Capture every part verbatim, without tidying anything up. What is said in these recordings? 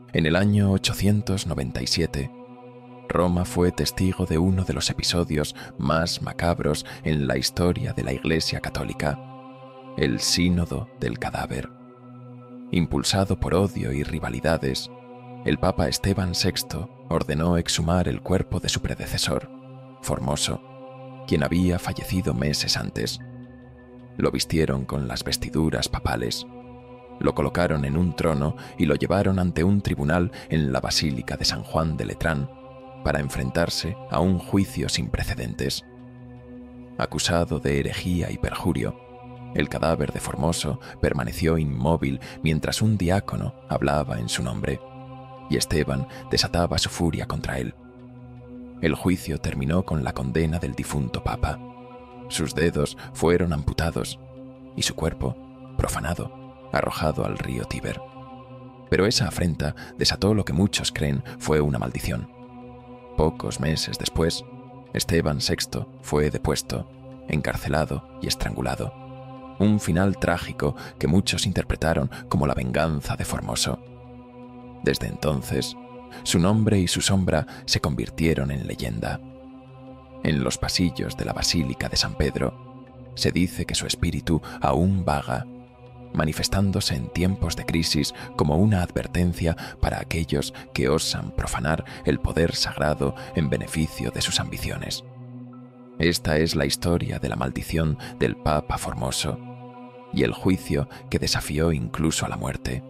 En el año ochocientos noventa y siete, Roma fue testigo de uno de los episodios más macabros en la historia de la Iglesia Católica, el Sínodo del Cadáver. Impulsado por odio y rivalidades, el Papa Esteban sexto ordenó exhumar el cuerpo de su predecesor, Formoso, quien había fallecido meses antes. Lo vistieron con las vestiduras papales, lo colocaron en un trono y lo llevaron ante un tribunal en la Basílica de San Juan de Letrán para enfrentarse a un juicio sin precedentes. Acusado de herejía y perjurio, el cadáver de Formoso permaneció inmóvil mientras un diácono hablaba en su nombre, y Esteban desataba su furia contra él. El juicio terminó con la condena del difunto papa. Sus dedos fueron amputados y su cuerpo, profanado, arrojado al río Tíber. Pero esa afrenta desató lo que muchos creen fue una maldición. Pocos meses después, Esteban sexto fue depuesto, encarcelado y estrangulado. Un final trágico que muchos interpretaron como la venganza de Formoso. Desde entonces, su nombre y su sombra se convirtieron en leyenda. En los pasillos de la Basílica de San Pedro, se dice que su espíritu aún vaga, manifestándose en tiempos de crisis como una advertencia para aquellos que osan profanar el poder sagrado en beneficio de sus ambiciones. Esta es la historia de la maldición del Papa Formoso y el juicio que desafió incluso a la muerte.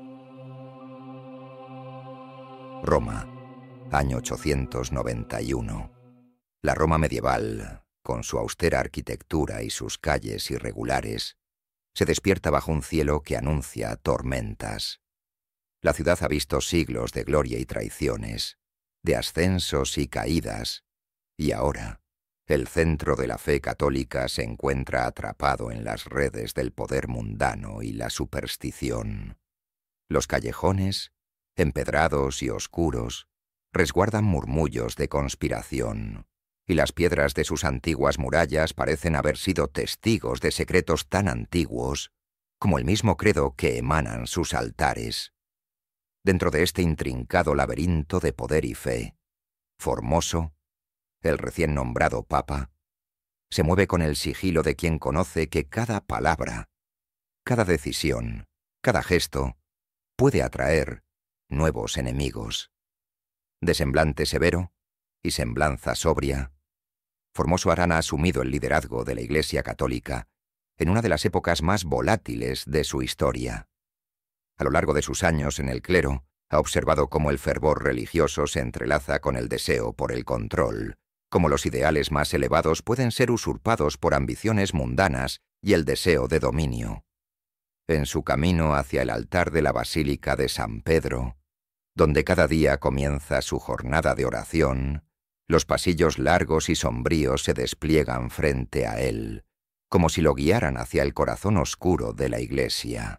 Roma, año ochocientos noventa y uno. La Roma medieval, con su austera arquitectura y sus calles irregulares, se despierta bajo un cielo que anuncia tormentas. La ciudad ha visto siglos de gloria y traiciones, de ascensos y caídas, y ahora el centro de la fe católica se encuentra atrapado en las redes del poder mundano y la superstición. Los callejones, empedrados y oscuros, resguardan murmullos de conspiración, y las piedras de sus antiguas murallas parecen haber sido testigos de secretos tan antiguos como el mismo credo que emanan sus altares. Dentro de este intrincado laberinto de poder y fe, Formoso, el recién nombrado Papa, se mueve con el sigilo de quien conoce que cada palabra, cada decisión, cada gesto puede atraer nuevos enemigos. De semblante severo y semblanza sobria, Formoso Arana ha asumido el liderazgo de la Iglesia Católica en una de las épocas más volátiles de su historia. A lo largo de sus años en el clero, ha observado cómo el fervor religioso se entrelaza con el deseo por el control, cómo los ideales más elevados pueden ser usurpados por ambiciones mundanas y el deseo de dominio. En su camino hacia el altar de la Basílica de San Pedro, donde cada día comienza su jornada de oración, los pasillos largos y sombríos se despliegan frente a él, como si lo guiaran hacia el corazón oscuro de la iglesia.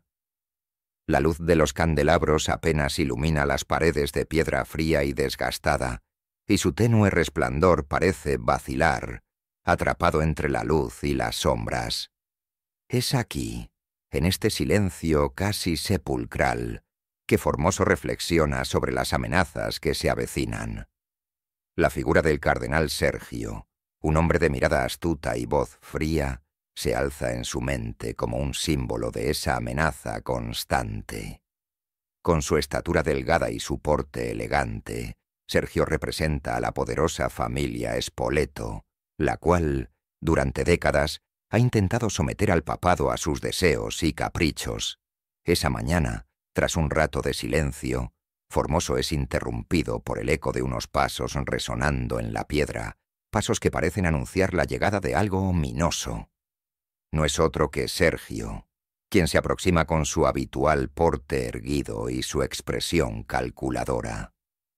La luz de los candelabros apenas ilumina las paredes de piedra fría y desgastada, y su tenue resplandor parece vacilar, atrapado entre la luz y las sombras. Es aquí, en este silencio casi sepulcral, que Formoso reflexiona sobre las amenazas que se avecinan. La figura del cardenal Sergio, un hombre de mirada astuta y voz fría, se alza en su mente como un símbolo de esa amenaza constante. Con su estatura delgada y su porte elegante, Sergio representa a la poderosa familia Spoleto, la cual, durante décadas, ha intentado someter al papado a sus deseos y caprichos. Esa mañana, tras un rato de silencio, Formoso es interrumpido por el eco de unos pasos resonando en la piedra, pasos que parecen anunciar la llegada de algo ominoso. No es otro que Sergio, quien se aproxima con su habitual porte erguido y su expresión calculadora.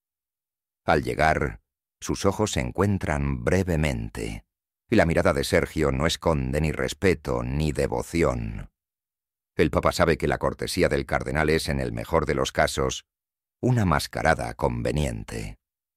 Al llegar, sus ojos se encuentran brevemente, y la mirada de Sergio no esconde ni respeto ni devoción. El Papa sabe que la cortesía del cardenal es, en el mejor de los casos, una mascarada conveniente.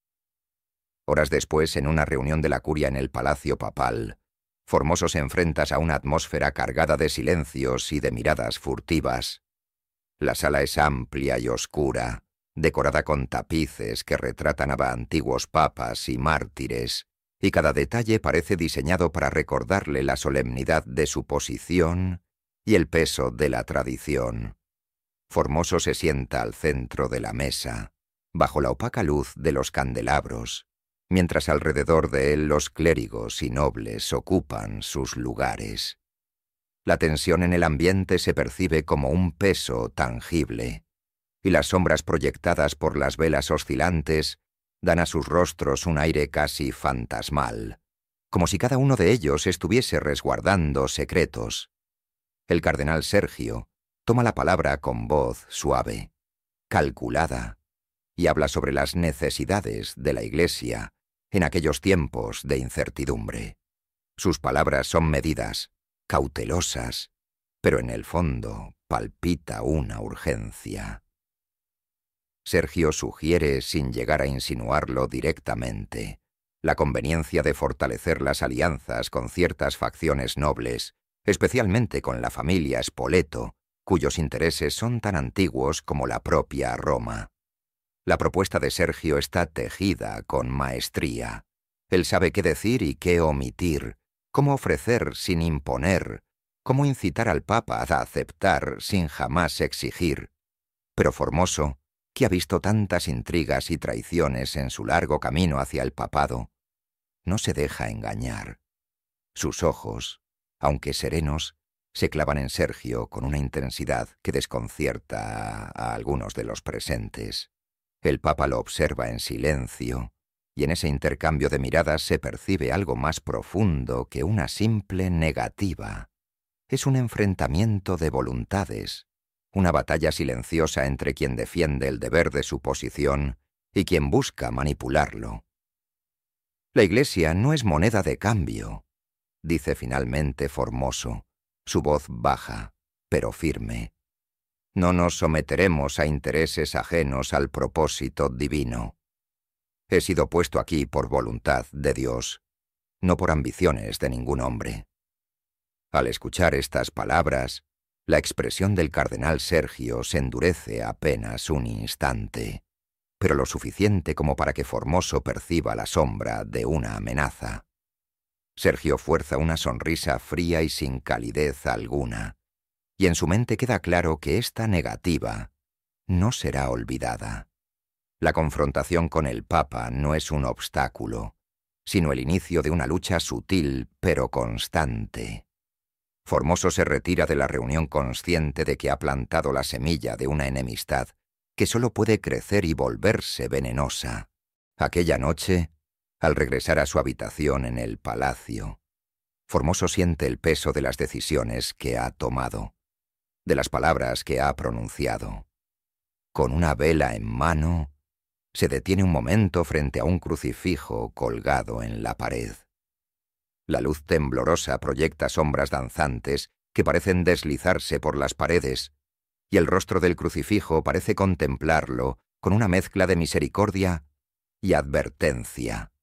Horas después, en una reunión de la curia en el Palacio Papal, Formoso se enfrenta a una atmósfera cargada de silencios y de miradas furtivas. La sala es amplia y oscura, decorada con tapices que retratan a antiguos papas y mártires, y cada detalle parece diseñado para recordarle la solemnidad de su posición y el peso de la tradición. Formoso se sienta al centro de la mesa, bajo la opaca luz de los candelabros, mientras alrededor de él los clérigos y nobles ocupan sus lugares. La tensión en el ambiente se percibe como un peso tangible, y las sombras proyectadas por las velas oscilantes dan a sus rostros un aire casi fantasmal, como si cada uno de ellos estuviese resguardando secretos. El cardenal Sergio toma la palabra con voz suave, calculada, y habla sobre las necesidades de la Iglesia en aquellos tiempos de incertidumbre. Sus palabras son medidas, cautelosas, pero en el fondo palpita una urgencia. Sergio sugiere, sin llegar a insinuarlo directamente, la conveniencia de fortalecer las alianzas con ciertas facciones nobles, especialmente con la familia Spoleto, cuyos intereses son tan antiguos como la propia Roma. La propuesta de Sergio está tejida con maestría. Él sabe qué decir y qué omitir, cómo ofrecer sin imponer, cómo incitar al Papa a aceptar sin jamás exigir. Pero Formoso, que ha visto tantas intrigas y traiciones en su largo camino hacia el papado, no se deja engañar. Sus ojos, aunque serenos, se clavan en Sergio con una intensidad que desconcierta a, a algunos de los presentes. El Papa lo observa en silencio, y en ese intercambio de miradas se percibe algo más profundo que una simple negativa. Es un enfrentamiento de voluntades, una batalla silenciosa entre quien defiende el deber de su posición y quien busca manipularlo. La Iglesia no es moneda de cambio, dice finalmente Formoso, su voz baja, pero firme. No nos someteremos a intereses ajenos al propósito divino. He sido puesto aquí por voluntad de Dios, no por ambiciones de ningún hombre. Al escuchar estas palabras, la expresión del cardenal Sergio se endurece apenas un instante, pero lo suficiente como para que Formoso perciba la sombra de una amenaza. Sergio fuerza una sonrisa fría y sin calidez alguna, y en su mente queda claro que esta negativa no será olvidada. La confrontación con el Papa no es un obstáculo, sino el inicio de una lucha sutil pero constante. Formoso se retira de la reunión consciente de que ha plantado la semilla de una enemistad que solo puede crecer y volverse venenosa. Aquella noche, al regresar a su habitación en el palacio, Formoso siente el peso de las decisiones que ha tomado, de las palabras que ha pronunciado. Con una vela en mano, se detiene un momento frente a un crucifijo colgado en la pared. La luz temblorosa proyecta sombras danzantes que parecen deslizarse por las paredes, y el rostro del crucifijo parece contemplarlo con una mezcla de misericordia y advertencia.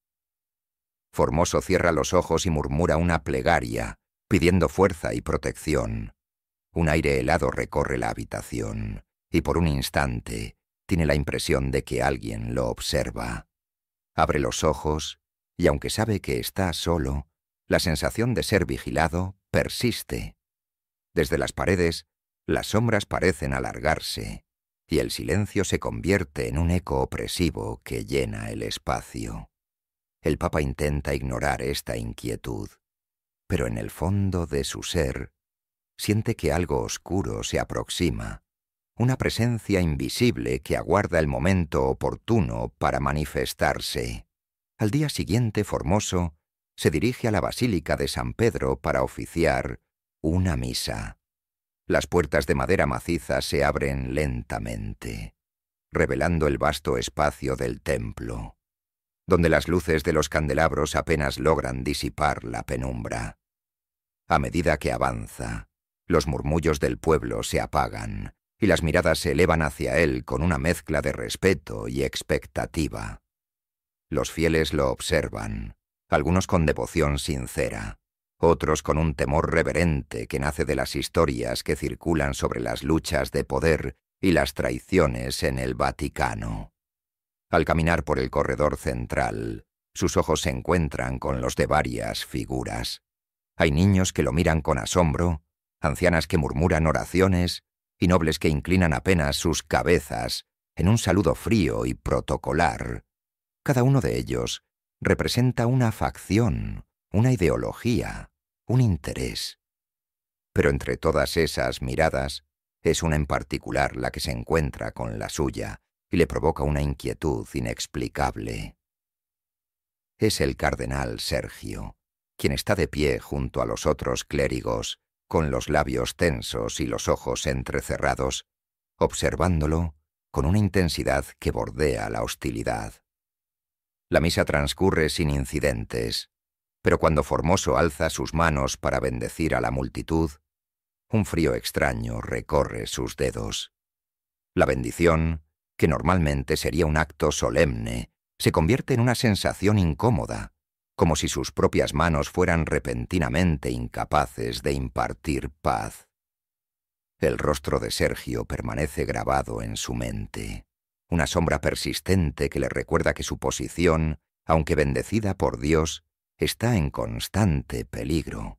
Formoso cierra los ojos y murmura una plegaria, pidiendo fuerza y protección. Un aire helado recorre la habitación, y por un instante tiene la impresión de que alguien lo observa. Abre los ojos, y aunque sabe que está solo, la sensación de ser vigilado persiste. Desde las paredes, las sombras parecen alargarse, y el silencio se convierte en un eco opresivo que llena el espacio. El Papa intenta ignorar esta inquietud, pero en el fondo de su ser siente que algo oscuro se aproxima, una presencia invisible que aguarda el momento oportuno para manifestarse. Al día siguiente, Formoso se dirige a la Basílica de San Pedro para oficiar una misa. Las puertas de madera maciza se abren lentamente, revelando el vasto espacio del templo, donde las luces de los candelabros apenas logran disipar la penumbra. A medida que avanza, los murmullos del pueblo se apagan y las miradas se elevan hacia él con una mezcla de respeto y expectativa. Los fieles lo observan, algunos con devoción sincera, otros con un temor reverente que nace de las historias que circulan sobre las luchas de poder y las traiciones en el Vaticano. Al caminar por el corredor central, sus ojos se encuentran con los de varias figuras. Hay niños que lo miran con asombro, ancianas que murmuran oraciones y nobles que inclinan apenas sus cabezas en un saludo frío y protocolar. Cada uno de ellos representa una facción, una ideología, un interés. Pero entre todas esas miradas, es una en particular la que se encuentra con la suya y le provoca una inquietud inexplicable. Es el cardenal Sergio, quien está de pie junto a los otros clérigos, con los labios tensos y los ojos entrecerrados, observándolo con una intensidad que bordea la hostilidad. La misa transcurre sin incidentes, pero cuando Formoso alza sus manos para bendecir a la multitud, un frío extraño recorre sus dedos. La bendición, que normalmente sería un acto solemne, se convierte en una sensación incómoda, como si sus propias manos fueran repentinamente incapaces de impartir paz. El rostro de Sergio permanece grabado en su mente, una sombra persistente que le recuerda que su posición, aunque bendecida por Dios, está en constante peligro.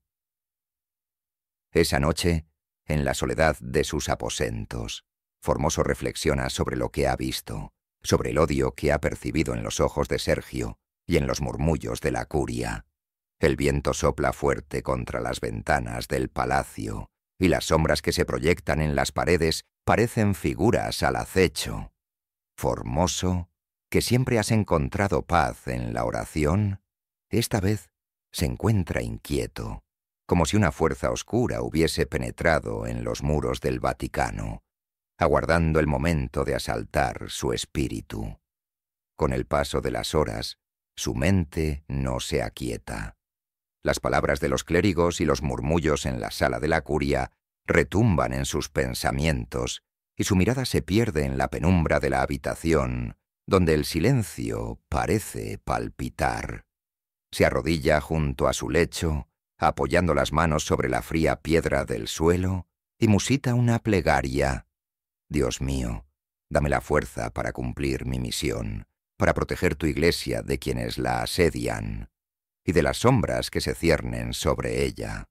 Esa noche, en la soledad de sus aposentos, Formoso reflexiona sobre lo que ha visto, sobre el odio que ha percibido en los ojos de Sergio y en los murmullos de la curia. El viento sopla fuerte contra las ventanas del palacio, y las sombras que se proyectan en las paredes parecen figuras al acecho. Formoso, que siempre has encontrado paz en la oración, esta vez se encuentra inquieto, como si una fuerza oscura hubiese penetrado en los muros del Vaticano, aguardando el momento de asaltar su espíritu. Con el paso de las horas, su mente no se aquieta. Las palabras de los clérigos y los murmullos en la sala de la curia retumban en sus pensamientos, y su mirada se pierde en la penumbra de la habitación, donde el silencio parece palpitar. Se arrodilla junto a su lecho, apoyando las manos sobre la fría piedra del suelo, y musita una plegaria. Dios mío, dame la fuerza para cumplir mi misión, para proteger tu iglesia de quienes la asedian, y de las sombras que se ciernen sobre ella.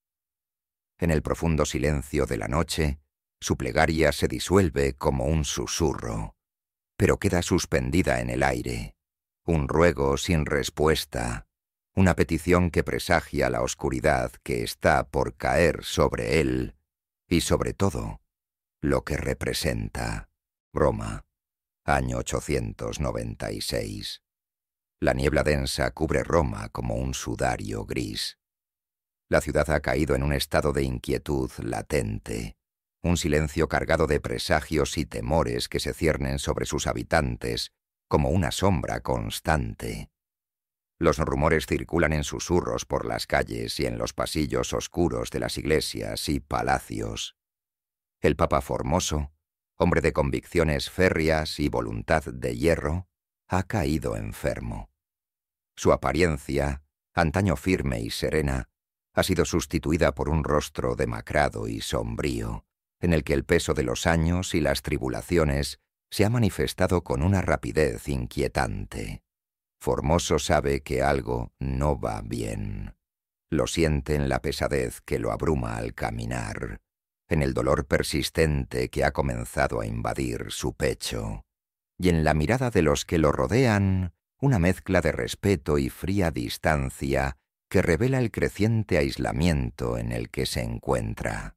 En el profundo silencio de la noche, su plegaria se disuelve como un susurro, pero queda suspendida en el aire, un ruego sin respuesta, una petición que presagia la oscuridad que está por caer sobre él, y sobre todo, lo que representa. Roma, año ochocientos noventa y seis. La niebla densa cubre Roma como un sudario gris. La ciudad ha caído en un estado de inquietud latente, un silencio cargado de presagios y temores que se ciernen sobre sus habitantes como una sombra constante. Los rumores circulan en susurros por las calles y en los pasillos oscuros de las iglesias y palacios. El Papa Formoso, hombre de convicciones férreas y voluntad de hierro, ha caído enfermo. Su apariencia, antaño firme y serena, ha sido sustituida por un rostro demacrado y sombrío, en el que el peso de los años y las tribulaciones se ha manifestado con una rapidez inquietante. Formoso sabe que algo no va bien. Lo siente en la pesadez que lo abruma al caminar, en el dolor persistente que ha comenzado a invadir su pecho, y en la mirada de los que lo rodean, una mezcla de respeto y fría distancia que revela el creciente aislamiento en el que se encuentra.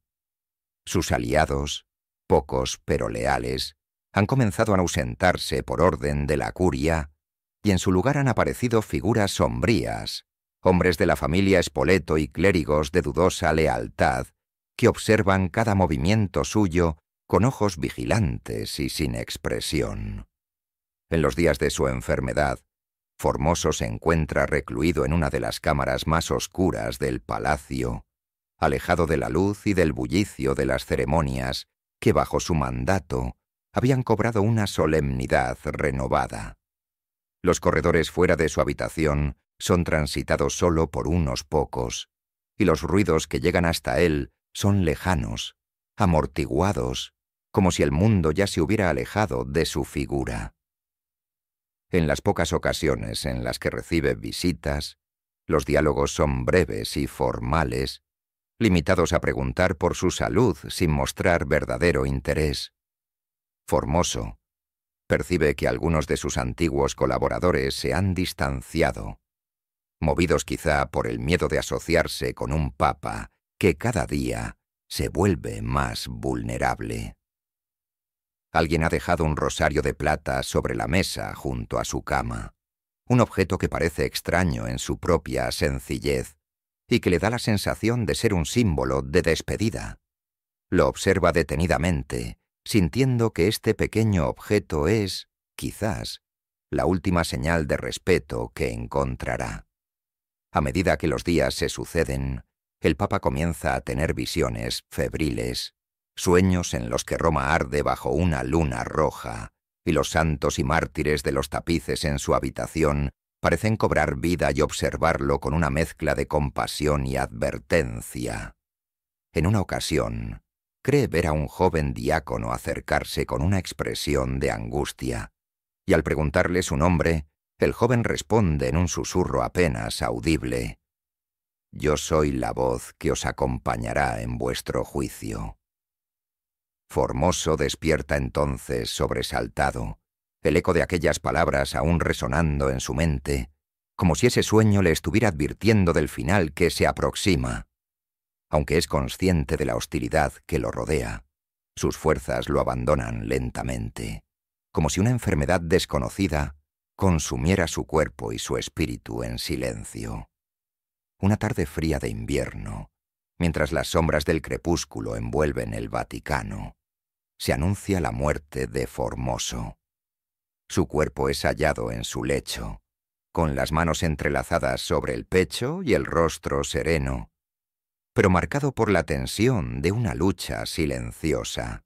Sus aliados, pocos pero leales, han comenzado a ausentarse por orden de la curia, y en su lugar han aparecido figuras sombrías, hombres de la familia Spoleto y clérigos de dudosa lealtad, que observan cada movimiento suyo con ojos vigilantes y sin expresión. En los días de su enfermedad, Formoso se encuentra recluido en una de las cámaras más oscuras del palacio, alejado de la luz y del bullicio de las ceremonias que bajo su mandato habían cobrado una solemnidad renovada. Los corredores fuera de su habitación son transitados solo por unos pocos, y los ruidos que llegan hasta él son lejanos, amortiguados como si el mundo ya se hubiera alejado de su figura. En las pocas ocasiones en las que recibe visitas, los diálogos son breves y formales, limitados a preguntar por su salud sin mostrar verdadero interés. Formoso percibe que algunos de sus antiguos colaboradores se han distanciado, movidos quizá por el miedo de asociarse con un papa que cada día se vuelve más vulnerable. Alguien ha dejado un rosario de plata sobre la mesa junto a su cama, un objeto que parece extraño en su propia sencillez y que le da la sensación de ser un símbolo de despedida. Lo observa detenidamente, sintiendo que este pequeño objeto es, quizás, la última señal de respeto que encontrará. A medida que los días se suceden, el Papa comienza a tener visiones febriles, sueños en los que Roma arde bajo una luna roja, y los santos y mártires de los tapices en su habitación parecen cobrar vida y observarlo con una mezcla de compasión y advertencia. En una ocasión, cree ver a un joven diácono acercarse con una expresión de angustia, y al preguntarle su nombre, el joven responde en un susurro apenas audible: «Yo soy la voz que os acompañará en vuestro juicio». Formoso despierta entonces sobresaltado, el eco de aquellas palabras aún resonando en su mente, como si ese sueño le estuviera advirtiendo del final que se aproxima. Aunque es consciente de la hostilidad que lo rodea, sus fuerzas lo abandonan lentamente, como si una enfermedad desconocida consumiera su cuerpo y su espíritu en silencio. Una tarde fría de invierno, mientras las sombras del crepúsculo envuelven el Vaticano, se anuncia la muerte de Formoso. Su cuerpo es hallado en su lecho, con las manos entrelazadas sobre el pecho y el rostro sereno, pero marcado por la tensión de una lucha silenciosa.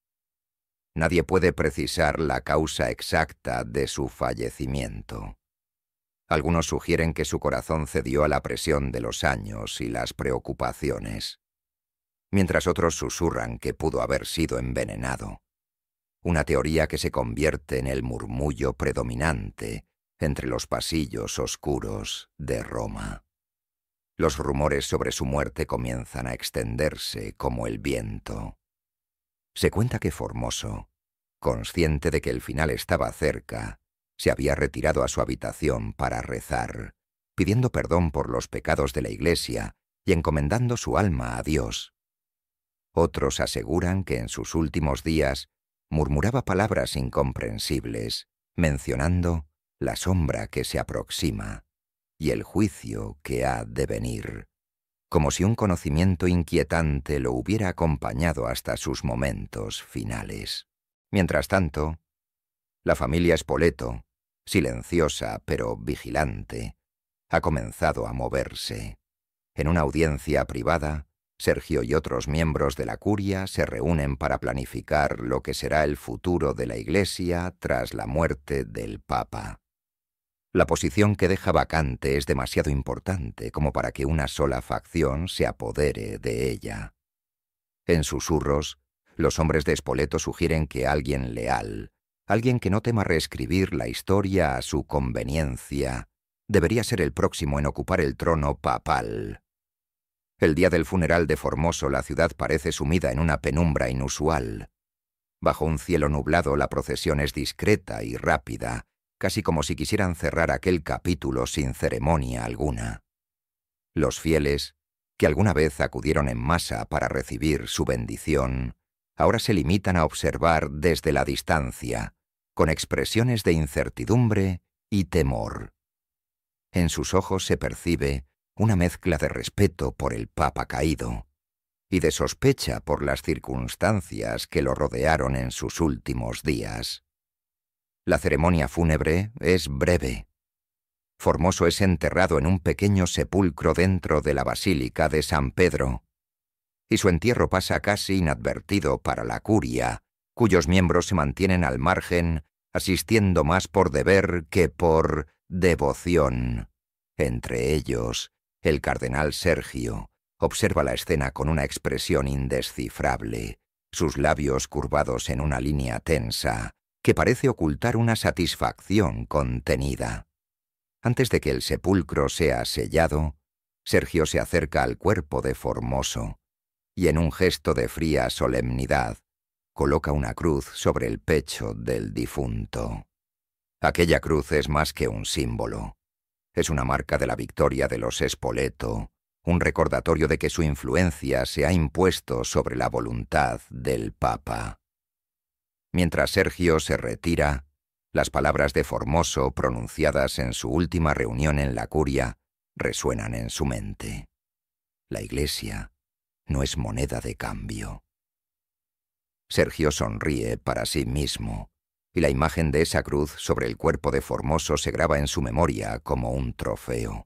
Nadie puede precisar la causa exacta de su fallecimiento. Algunos sugieren que su corazón cedió a la presión de los años y las preocupaciones, mientras otros susurran que pudo haber sido envenenado. Una teoría que se convierte en el murmullo predominante entre los pasillos oscuros de Roma. Los rumores sobre su muerte comienzan a extenderse como el viento. Se cuenta que Formoso, consciente de que el final estaba cerca, se había retirado a su habitación para rezar, pidiendo perdón por los pecados de la Iglesia y encomendando su alma a Dios. Otros aseguran que en sus últimos días murmuraba palabras incomprensibles, mencionando la sombra que se aproxima y el juicio que ha de venir, como si un conocimiento inquietante lo hubiera acompañado hasta sus momentos finales. Mientras tanto, la familia Spoleto, silenciosa pero vigilante, ha comenzado a moverse. En una audiencia privada, Sergio y otros miembros de la curia se reúnen para planificar lo que será el futuro de la Iglesia tras la muerte del Papa. La posición que deja vacante es demasiado importante como para que una sola facción se apodere de ella. En susurros, los hombres de Spoleto sugieren que alguien leal, alguien que no tema reescribir la historia a su conveniencia, debería ser el próximo en ocupar el trono papal. El día del funeral de Formoso la ciudad parece sumida en una penumbra inusual. Bajo un cielo nublado la procesión es discreta y rápida, casi como si quisieran cerrar aquel capítulo sin ceremonia alguna. Los fieles, que alguna vez acudieron en masa para recibir su bendición, ahora se limitan a observar desde la distancia, con expresiones de incertidumbre y temor. En sus ojos se percibe una mezcla de respeto por el Papa caído y de sospecha por las circunstancias que lo rodearon en sus últimos días. La ceremonia fúnebre es breve. Formoso es enterrado en un pequeño sepulcro dentro de la Basílica de San Pedro, y su entierro pasa casi inadvertido para la curia, cuyos miembros se mantienen al margen, asistiendo más por deber que por devoción. Entre ellos, el cardenal Sergio observa la escena con una expresión indescifrable, sus labios curvados en una línea tensa que parece ocultar una satisfacción contenida. Antes de que el sepulcro sea sellado, Sergio se acerca al cuerpo de Formoso y en un gesto de fría solemnidad coloca una cruz sobre el pecho del difunto. Aquella cruz es más que un símbolo. Es una marca de la victoria de los Spoleto, un recordatorio de que su influencia se ha impuesto sobre la voluntad del Papa. Mientras Sergio se retira, las palabras de Formoso pronunciadas en su última reunión en la curia resuenan en su mente. La Iglesia no es moneda de cambio. Sergio sonríe para sí mismo, y la imagen de esa cruz sobre el cuerpo de Formoso se graba en su memoria como un trofeo.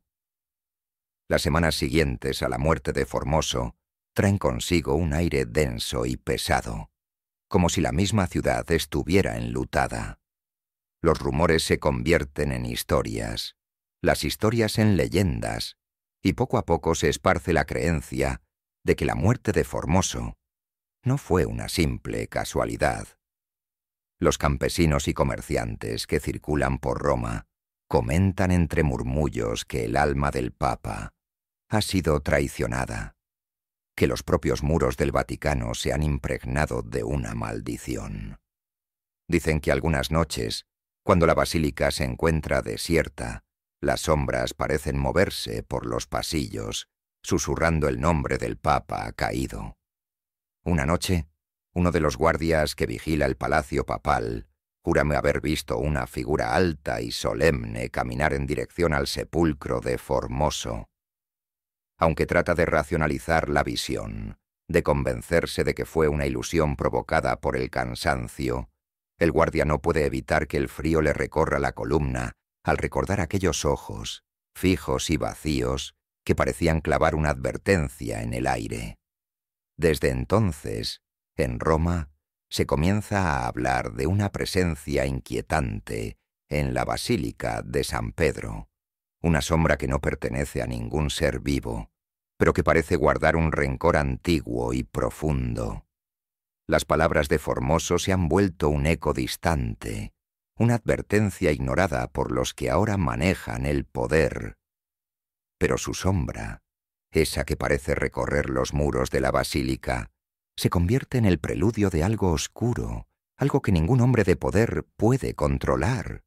Las semanas siguientes a la muerte de Formoso traen consigo un aire denso y pesado, como si la misma ciudad estuviera enlutada. Los rumores se convierten en historias, las historias en leyendas, y poco a poco se esparce la creencia de que la muerte de Formoso no fue una simple casualidad. Los campesinos y comerciantes que circulan por Roma comentan entre murmullos que el alma del Papa ha sido traicionada, que los propios muros del Vaticano se han impregnado de una maldición. Dicen que algunas noches, cuando la basílica se encuentra desierta, las sombras parecen moverse por los pasillos, susurrando el nombre del Papa caído. Una noche, uno de los guardias que vigila el palacio papal júrame haber visto una figura alta y solemne caminar en dirección al sepulcro de Formoso. Aunque trata de racionalizar la visión, de convencerse de que fue una ilusión provocada por el cansancio, el guardia no puede evitar que el frío le recorra la columna al recordar aquellos ojos, fijos y vacíos, que parecían clavar una advertencia en el aire. Desde entonces, en Roma, se comienza a hablar de una presencia inquietante en la Basílica de San Pedro, una sombra que no pertenece a ningún ser vivo, pero que parece guardar un rencor antiguo y profundo. Las palabras de Formoso se han vuelto un eco distante, una advertencia ignorada por los que ahora manejan el poder. Pero su sombra, esa que parece recorrer los muros de la basílica, se convierte en el preludio de algo oscuro, algo que ningún hombre de poder puede controlar.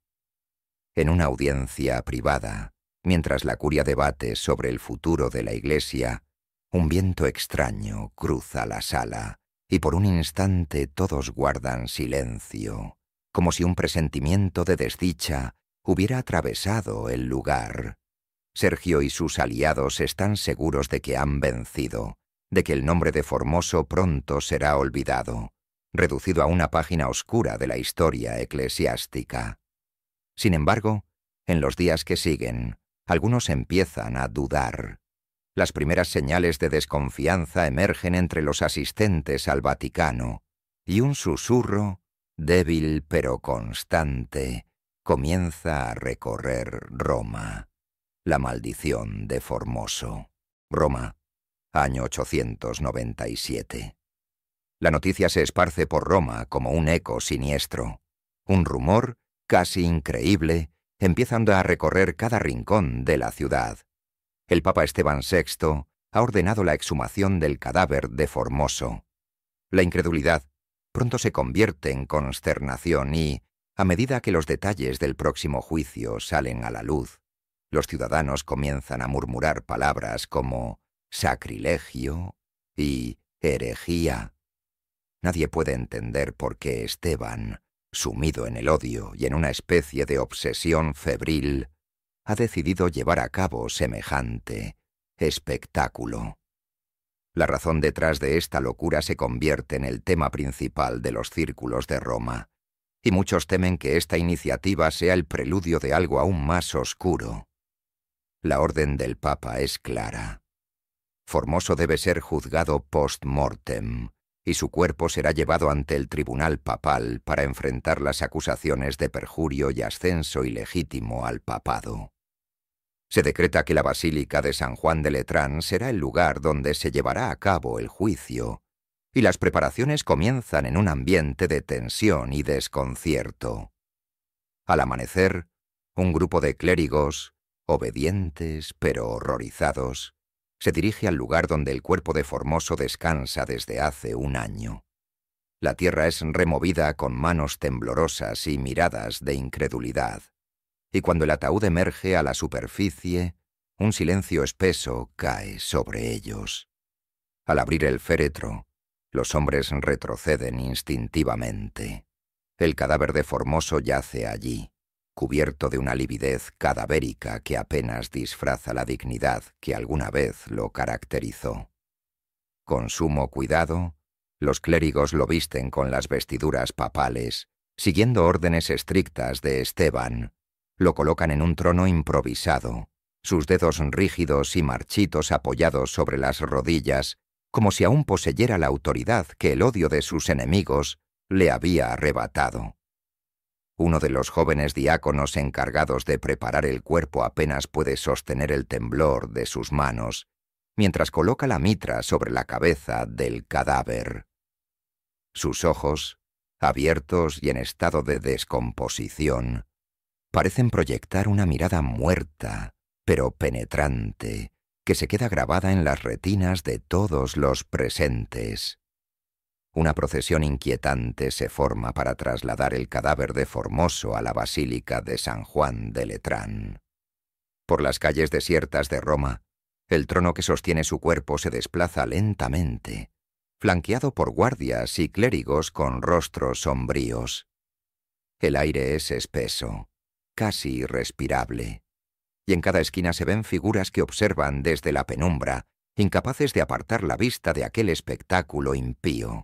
En una audiencia privada, mientras la curia debate sobre el futuro de la Iglesia, un viento extraño cruza la sala, y por un instante todos guardan silencio, como si un presentimiento de desdicha hubiera atravesado el lugar. Sergio y sus aliados están seguros de que han vencido, de que el nombre de Formoso pronto será olvidado, reducido a una página oscura de la historia eclesiástica. Sin embargo, en los días que siguen, algunos empiezan a dudar. Las primeras señales de desconfianza emergen entre los asistentes al Vaticano, y un susurro, débil pero constante, comienza a recorrer Roma. La maldición de Formoso. Roma, año ochocientos noventa y siete. La noticia se esparce por Roma como un eco siniestro. Un rumor, casi increíble, empieza a recorrer cada rincón de la ciudad. El Papa Esteban sexto ha ordenado la exhumación del cadáver de Formoso. La incredulidad pronto se convierte en consternación y, a medida que los detalles del próximo juicio salen a la luz, los ciudadanos comienzan a murmurar palabras como sacrilegio y herejía. Nadie puede entender por qué Esteban, sumido en el odio y en una especie de obsesión febril, ha decidido llevar a cabo semejante espectáculo. La razón detrás de esta locura se convierte en el tema principal de los círculos de Roma, y muchos temen que esta iniciativa sea el preludio de algo aún más oscuro. La orden del Papa es clara. Formoso debe ser juzgado post-mortem, y su cuerpo será llevado ante el tribunal papal para enfrentar las acusaciones de perjurio y ascenso ilegítimo al papado. Se decreta que la Basílica de San Juan de Letrán será el lugar donde se llevará a cabo el juicio, y las preparaciones comienzan en un ambiente de tensión y desconcierto. Al amanecer, un grupo de clérigos, obedientes pero horrorizados, se dirige al lugar donde el cuerpo de Formoso descansa desde hace un año. La tierra es removida con manos temblorosas y miradas de incredulidad, y cuando el ataúd emerge a la superficie, un silencio espeso cae sobre ellos. Al abrir el féretro, los hombres retroceden instintivamente. El cadáver de Formoso yace allí, cubierto de una lividez cadavérica que apenas disfraza la dignidad que alguna vez lo caracterizó. Con sumo cuidado, los clérigos lo visten con las vestiduras papales, siguiendo órdenes estrictas de Esteban. Lo colocan en un trono improvisado, sus dedos rígidos y marchitos apoyados sobre las rodillas, como si aún poseyera la autoridad que el odio de sus enemigos le había arrebatado. Uno de los jóvenes diáconos encargados de preparar el cuerpo apenas puede sostener el temblor de sus manos, mientras coloca la mitra sobre la cabeza del cadáver. Sus ojos, abiertos y en estado de descomposición, parecen proyectar una mirada muerta, pero penetrante, que se queda grabada en las retinas de todos los presentes. Una procesión inquietante se forma para trasladar el cadáver de Formoso a la Basílica de San Juan de Letrán. Por las calles desiertas de Roma, el trono que sostiene su cuerpo se desplaza lentamente, flanqueado por guardias y clérigos con rostros sombríos. El aire es espeso, casi irrespirable, y en cada esquina se ven figuras que observan desde la penumbra, incapaces de apartar la vista de aquel espectáculo impío.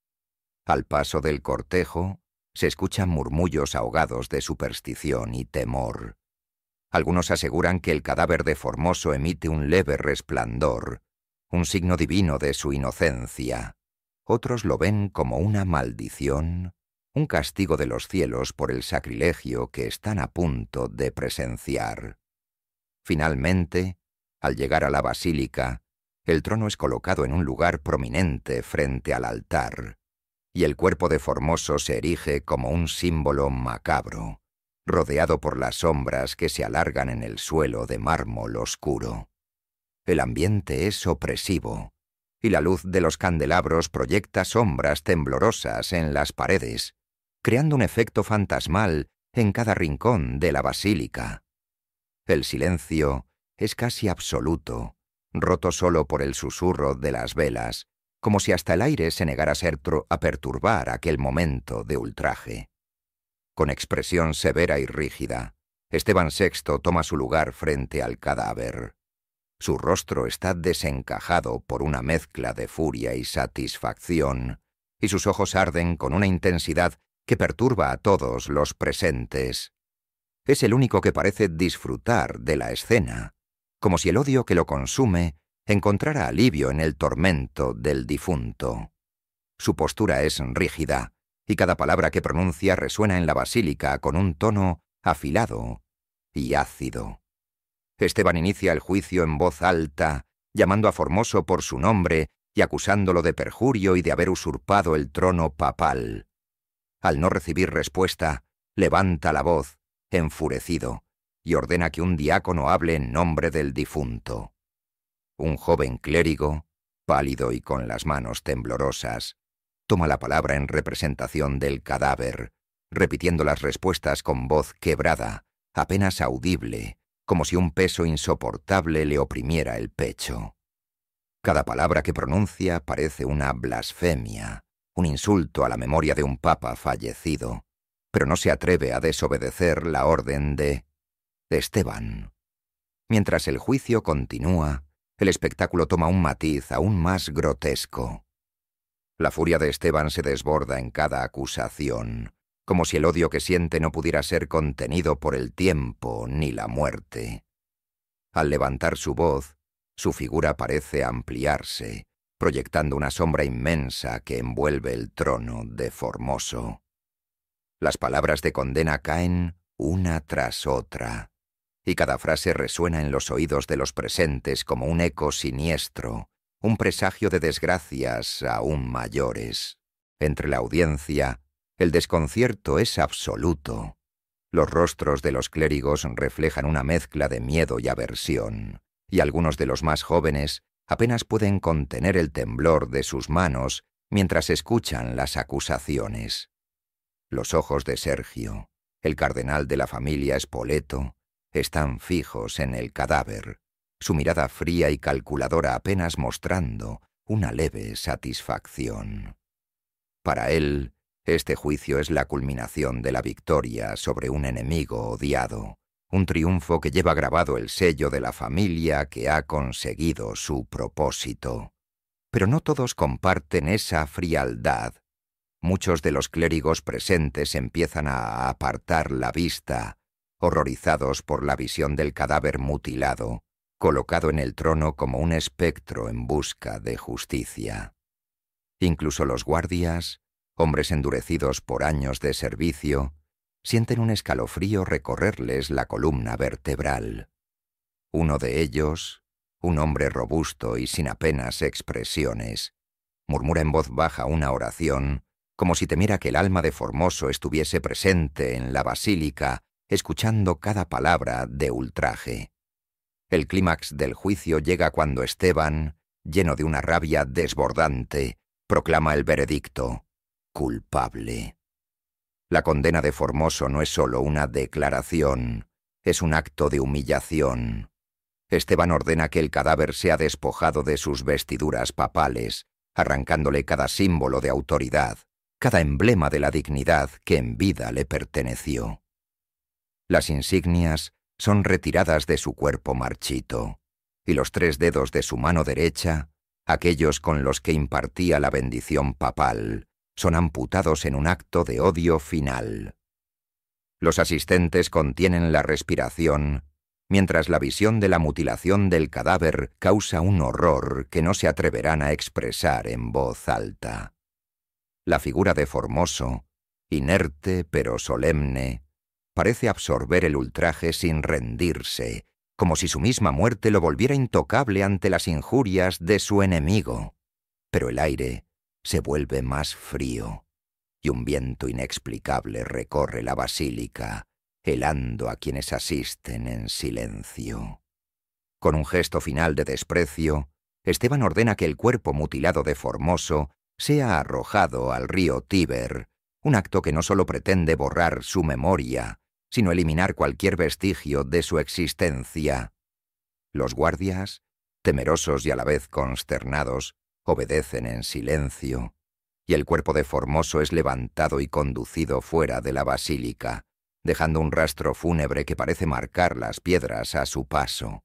Al paso del cortejo, se escuchan murmullos ahogados de superstición y temor. Algunos aseguran que el cadáver de Formoso emite un leve resplandor, un signo divino de su inocencia. Otros lo ven como una maldición, un castigo de los cielos por el sacrilegio que están a punto de presenciar. Finalmente, al llegar a la basílica, el trono es colocado en un lugar prominente frente al altar, y el cuerpo de Formoso se erige como un símbolo macabro, rodeado por las sombras que se alargan en el suelo de mármol oscuro. El ambiente es opresivo, y la luz de los candelabros proyecta sombras temblorosas en las paredes, creando un efecto fantasmal en cada rincón de la basílica. El silencio es casi absoluto, roto solo por el susurro de las velas, como si hasta el aire se negara a perturbar aquel momento de ultraje. Con expresión severa y rígida, Esteban sexto toma su lugar frente al cadáver. Su rostro está desencajado por una mezcla de furia y satisfacción, y sus ojos arden con una intensidad que perturba a todos los presentes. Es el único que parece disfrutar de la escena, como si el odio que lo consume encontrara alivio en el tormento del difunto. Su postura es rígida, y cada palabra que pronuncia resuena en la basílica con un tono afilado y ácido. Esteban inicia el juicio en voz alta, llamando a Formoso por su nombre y acusándolo de perjurio y de haber usurpado el trono papal. Al no recibir respuesta, levanta la voz, enfurecido, y ordena que un diácono hable en nombre del difunto. Un joven clérigo, pálido y con las manos temblorosas, toma la palabra en representación del cadáver, repitiendo las respuestas con voz quebrada, apenas audible, como si un peso insoportable le oprimiera el pecho. Cada palabra que pronuncia parece una blasfemia, un insulto a la memoria de un papa fallecido, pero no se atreve a desobedecer la orden de Esteban. Mientras el juicio continúa, el espectáculo toma un matiz aún más grotesco. La furia de Esteban se desborda en cada acusación, como si el odio que siente no pudiera ser contenido por el tiempo ni la muerte. Al levantar su voz, su figura parece ampliarse, proyectando una sombra inmensa que envuelve el trono de Formoso. Las palabras de condena caen una tras otra, y cada frase resuena en los oídos de los presentes como un eco siniestro, un presagio de desgracias aún mayores. Entre la audiencia, el desconcierto es absoluto. Los rostros de los clérigos reflejan una mezcla de miedo y aversión, y algunos de los más jóvenes apenas pueden contener el temblor de sus manos mientras escuchan las acusaciones. Los ojos de Sergio, el cardenal de la familia Spoleto, están fijos en el cadáver, su mirada fría y calculadora apenas mostrando una leve satisfacción. Para él, este juicio es la culminación de la victoria sobre un enemigo odiado, un triunfo que lleva grabado el sello de la familia que ha conseguido su propósito. Pero no todos comparten esa frialdad. Muchos de los clérigos presentes empiezan a apartar la vista, horrorizados por la visión del cadáver mutilado, colocado en el trono como un espectro en busca de justicia. Incluso los guardias, hombres endurecidos por años de servicio, sienten un escalofrío recorrerles la columna vertebral. Uno de ellos, un hombre robusto y sin apenas expresiones, murmura en voz baja una oración, como si temiera que el alma de Formoso estuviese presente en la basílica, escuchando cada palabra de ultraje. El clímax del juicio llega cuando Esteban, lleno de una rabia desbordante, proclama el veredicto: culpable. La condena de Formoso no es solo una declaración, es un acto de humillación. Esteban ordena que el cadáver sea despojado de sus vestiduras papales, arrancándole cada símbolo de autoridad, cada emblema de la dignidad que en vida le perteneció. Las insignias son retiradas de su cuerpo marchito, y los tres dedos de su mano derecha, aquellos con los que impartía la bendición papal, son amputados en un acto de odio final. Los asistentes contienen la respiración, mientras la visión de la mutilación del cadáver causa un horror que no se atreverán a expresar en voz alta. La figura de Formoso, inerte pero solemne, parece absorber el ultraje sin rendirse, como si su misma muerte lo volviera intocable ante las injurias de su enemigo. Pero el aire se vuelve más frío, y un viento inexplicable recorre la basílica, helando a quienes asisten en silencio. Con un gesto final de desprecio, Esteban ordena que el cuerpo mutilado de Formoso sea arrojado al río Tíber, un acto que no solo pretende borrar su memoria, sino eliminar cualquier vestigio de su existencia. Los guardias, temerosos y a la vez consternados, obedecen en silencio, y el cuerpo de Formoso es levantado y conducido fuera de la basílica, dejando un rastro fúnebre que parece marcar las piedras a su paso.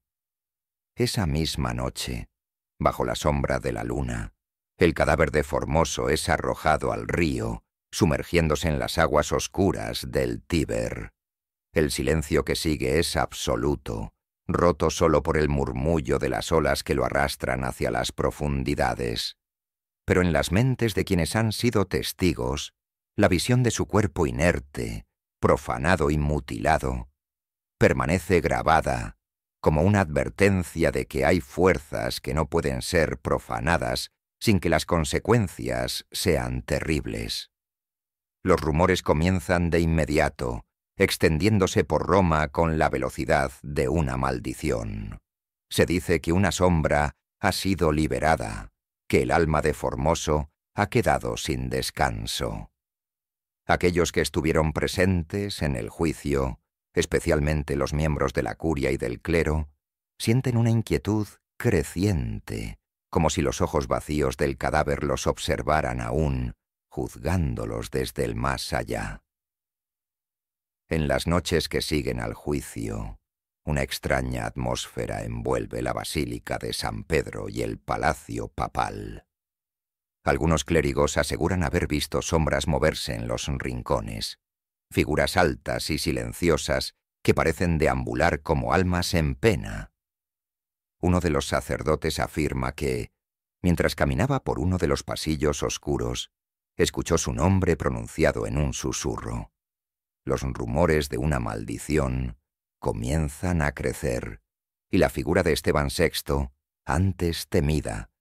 Esa misma noche, bajo la sombra de la luna, el cadáver de Formoso es arrojado al río, sumergiéndose en las aguas oscuras del Tíber. El silencio que sigue es absoluto, roto solo por el murmullo de las olas que lo arrastran hacia las profundidades. Pero en las mentes de quienes han sido testigos, la visión de su cuerpo inerte, profanado y mutilado, permanece grabada como una advertencia de que hay fuerzas que no pueden ser profanadas sin que las consecuencias sean terribles. Los rumores comienzan de inmediato, extendiéndose por Roma con la velocidad de una maldición. Se dice que una sombra ha sido liberada, que el alma de Formoso ha quedado sin descanso. Aquellos que estuvieron presentes en el juicio, especialmente los miembros de la curia y del clero, sienten una inquietud creciente, como si los ojos vacíos del cadáver los observaran aún, juzgándolos desde el más allá. En las noches que siguen al juicio, una extraña atmósfera envuelve la basílica de San Pedro y el palacio papal. Algunos clérigos aseguran haber visto sombras moverse en los rincones, figuras altas y silenciosas que parecen deambular como almas en pena. Uno de los sacerdotes afirma que, mientras caminaba por uno de los pasillos oscuros, escuchó su nombre pronunciado en un susurro. Los rumores de una maldición comienzan a crecer, y la figura de Esteban sexto, antes temida,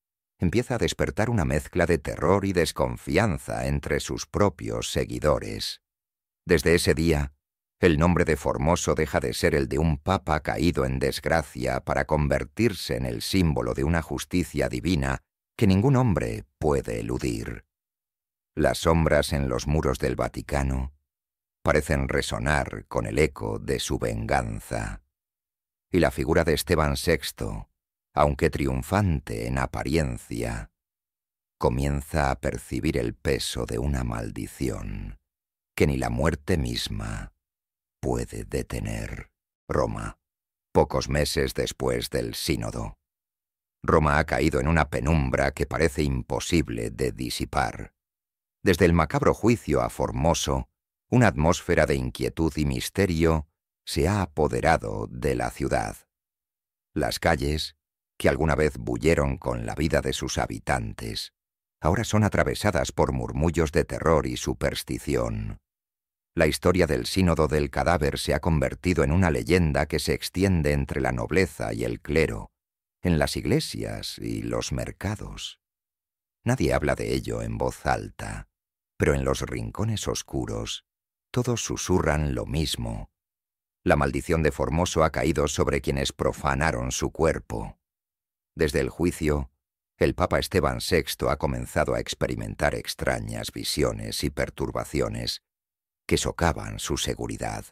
empieza a despertar una mezcla de terror y desconfianza entre sus propios seguidores. Desde ese día, el nombre de Formoso deja de ser el de un papa caído en desgracia para convertirse en el símbolo de una justicia divina que ningún hombre puede eludir. Las sombras en los muros del Vaticano parecen resonar con el eco de su venganza. Y la figura de Esteban sexto, aunque triunfante en apariencia, comienza a percibir el peso de una maldición que ni la muerte misma puede detener. Roma, pocos meses después del sínodo. Roma ha caído en una penumbra que parece imposible de disipar. Desde el macabro juicio a Formoso, una atmósfera de inquietud y misterio se ha apoderado de la ciudad. Las calles, que alguna vez bulleron con la vida de sus habitantes, ahora son atravesadas por murmullos de terror y superstición. La historia del sínodo del cadáver se ha convertido en una leyenda que se extiende entre la nobleza y el clero, en las iglesias y los mercados. Nadie habla de ello en voz alta, pero en los rincones oscuros todos susurran lo mismo. La maldición de Formoso ha caído sobre quienes profanaron su cuerpo. Desde el juicio, el Papa Esteban sexto ha comenzado a experimentar extrañas visiones y perturbaciones que socavan su seguridad.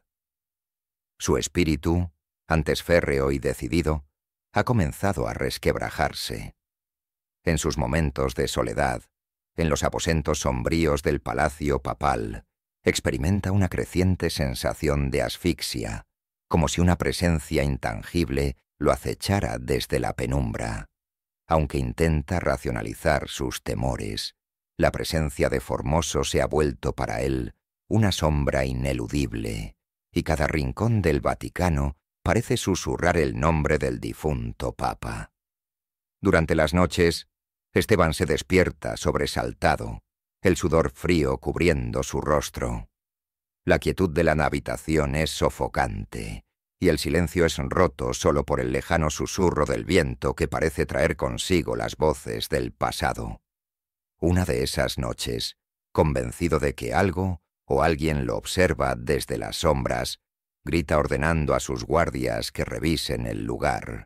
Su espíritu, antes férreo y decidido, ha comenzado a resquebrajarse. En sus momentos de soledad, en los aposentos sombríos del palacio papal, experimenta una creciente sensación de asfixia, como si una presencia intangible lo acechara desde la penumbra. Aunque intenta racionalizar sus temores, la presencia de Formoso se ha vuelto para él una sombra ineludible, y cada rincón del Vaticano parece susurrar el nombre del difunto papa. Durante las noches, Esteban se despierta sobresaltado, el sudor frío cubriendo su rostro. La quietud de la habitación es sofocante, y el silencio es roto solo por el lejano susurro del viento que parece traer consigo las voces del pasado. Una de esas noches, convencido de que algo o alguien lo observa desde las sombras, grita ordenando a sus guardias que revisen el lugar.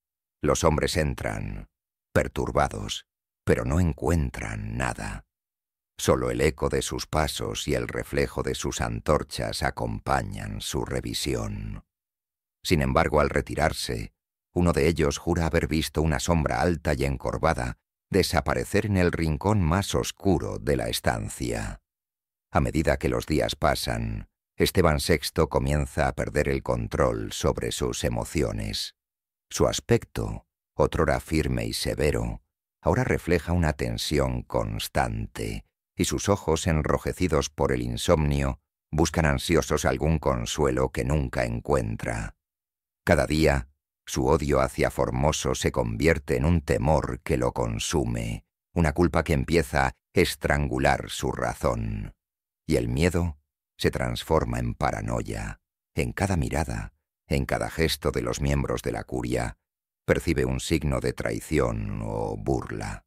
Los hombres entran, perturbados, pero no encuentran nada. Solo el eco de sus pasos y el reflejo de sus antorchas acompañan su revisión. Sin embargo, al retirarse, uno de ellos jura haber visto una sombra alta y encorvada desaparecer en el rincón más oscuro de la estancia. A medida que los días pasan, Esteban sexto comienza a perder el control sobre sus emociones. Su aspecto, otrora firme y severo, ahora refleja una tensión constante, y sus ojos, enrojecidos por el insomnio, buscan ansiosos algún consuelo que nunca encuentra. Cada día, su odio hacia Formoso se convierte en un temor que lo consume, una culpa que empieza a estrangular su razón. Y el miedo se transforma en paranoia. En cada mirada, en cada gesto de los miembros de la curia, percibe un signo de traición o burla.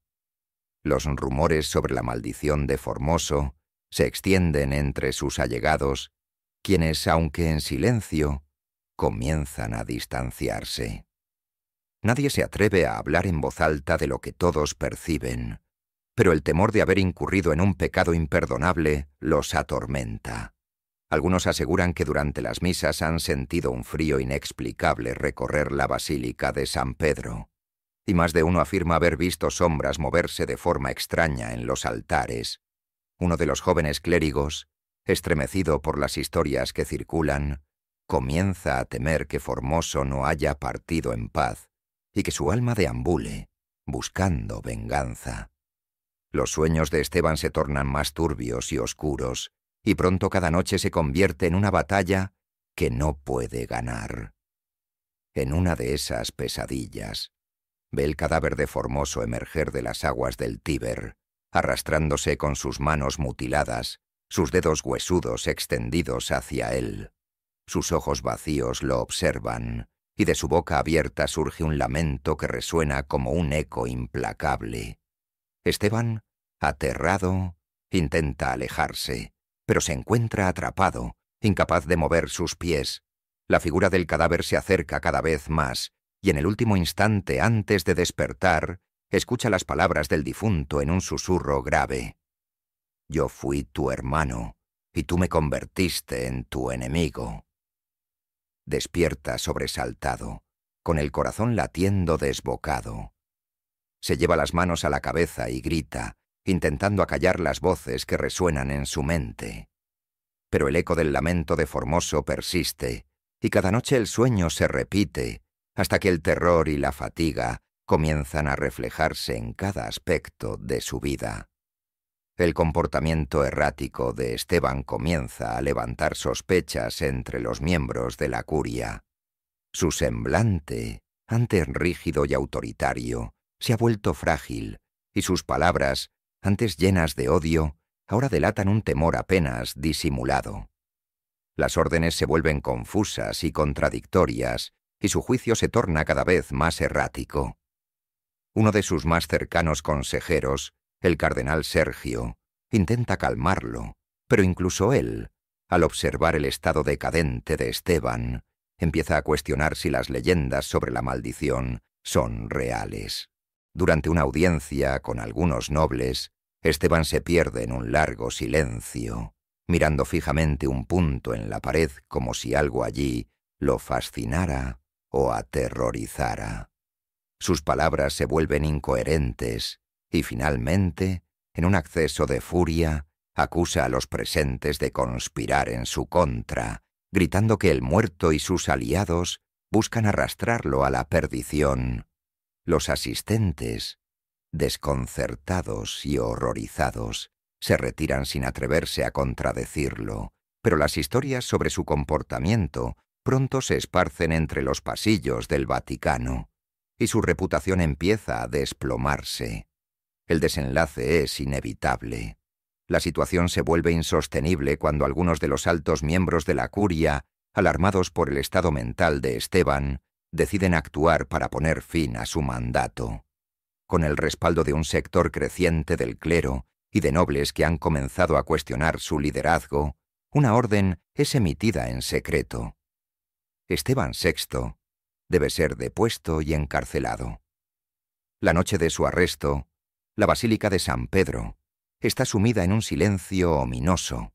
Los rumores sobre la maldición de Formoso se extienden entre sus allegados, quienes, aunque en silencio, comienzan a distanciarse. Nadie se atreve a hablar en voz alta de lo que todos perciben, pero el temor de haber incurrido en un pecado imperdonable los atormenta. Algunos aseguran que durante las misas han sentido un frío inexplicable recorrer la Basílica de San Pedro, y más de uno afirma haber visto sombras moverse de forma extraña en los altares. Uno de los jóvenes clérigos, estremecido por las historias que circulan, comienza a temer que Formoso no haya partido en paz y que su alma deambule, buscando venganza. Los sueños de Esteban se tornan más turbios y oscuros, y pronto cada noche se convierte en una batalla que no puede ganar. En una de esas pesadillas, ve el cadáver de Formoso emerger de las aguas del Tíber, arrastrándose con sus manos mutiladas, sus dedos huesudos extendidos hacia él. Sus ojos vacíos lo observan, y de su boca abierta surge un lamento que resuena como un eco implacable. Esteban, aterrado, intenta alejarse, pero se encuentra atrapado, incapaz de mover sus pies. La figura del cadáver se acerca cada vez más, y en el último instante antes de despertar, escucha las palabras del difunto en un susurro grave. Yo fui tu hermano, y tú me convertiste en tu enemigo. Despierta sobresaltado, con el corazón latiendo desbocado. Se lleva las manos a la cabeza y grita, intentando acallar las voces que resuenan en su mente. Pero el eco del lamento de Formoso persiste, y cada noche el sueño se repite, hasta que el terror y la fatiga comienzan a reflejarse en cada aspecto de su vida. El comportamiento errático de Esteban comienza a levantar sospechas entre los miembros de la curia. Su semblante, antes rígido y autoritario, se ha vuelto frágil, y sus palabras, antes llenas de odio, ahora delatan un temor apenas disimulado. Las órdenes se vuelven confusas y contradictorias, y su juicio se torna cada vez más errático. Uno de sus más cercanos consejeros, el cardenal Sergio, intenta calmarlo, pero incluso él, al observar el estado decadente de Esteban, empieza a cuestionar si las leyendas sobre la maldición son reales. Durante una audiencia con algunos nobles, Esteban se pierde en un largo silencio, mirando fijamente un punto en la pared como si algo allí lo fascinara o aterrorizara. Sus palabras se vuelven incoherentes y finalmente, en un acceso de furia, acusa a los presentes de conspirar en su contra, gritando que el muerto y sus aliados buscan arrastrarlo a la perdición. Los asistentes, desconcertados y horrorizados, se retiran sin atreverse a contradecirlo, pero las historias sobre su comportamiento pronto se esparcen entre los pasillos del Vaticano, y su reputación empieza a desplomarse. El desenlace es inevitable. La situación se vuelve insostenible cuando algunos de los altos miembros de la curia, alarmados por el estado mental de Esteban, deciden actuar para poner fin a su mandato. Con el respaldo de un sector creciente del clero y de nobles que han comenzado a cuestionar su liderazgo, una orden es emitida en secreto. Esteban sexto debe ser depuesto y encarcelado. La noche de su arresto, la Basílica de San Pedro está sumida en un silencio ominoso.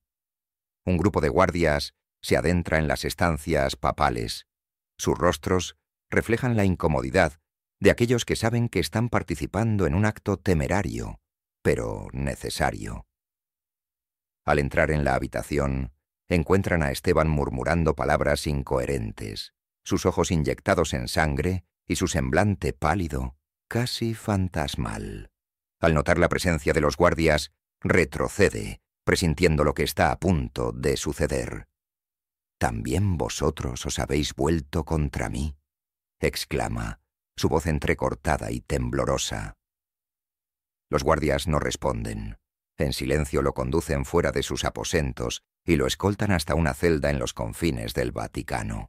Un grupo de guardias se adentra en las estancias papales. Sus rostros reflejan la incomodidad de aquellos que saben que están participando en un acto temerario, pero necesario. Al entrar en la habitación, encuentran a Esteban murmurando palabras incoherentes, sus ojos inyectados en sangre y su semblante pálido, casi fantasmal. Al notar la presencia de los guardias, retrocede, presintiendo lo que está a punto de suceder. «¿También vosotros os habéis vuelto contra mí?», exclama, su voz entrecortada y temblorosa. Los guardias no responden. En silencio lo conducen fuera de sus aposentos y lo escoltan hasta una celda en los confines del Vaticano.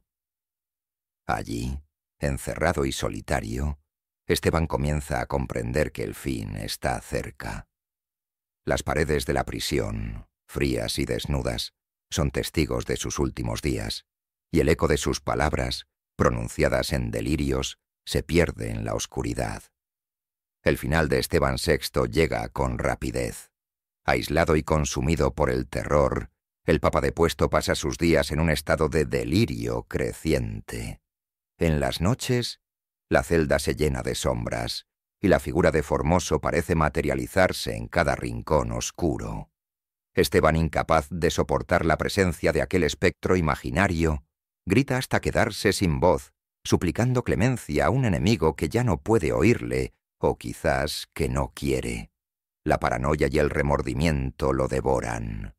Allí, encerrado y solitario, Esteban comienza a comprender que el fin está cerca. Las paredes de la prisión, frías y desnudas, son testigos de sus últimos días, y el eco de sus palabras, pronunciadas en delirios, se pierde en la oscuridad. El final de Esteban sexto llega con rapidez. Aislado y consumido por el terror, el Papa depuesto pasa sus días en un estado de delirio creciente. En las noches, la celda se llena de sombras, y la figura de Formoso parece materializarse en cada rincón oscuro. Esteban, incapaz de soportar la presencia de aquel espectro imaginario, grita hasta quedarse sin voz, suplicando clemencia a un enemigo que ya no puede oírle, o quizás que no quiere. La paranoia y el remordimiento lo devoran.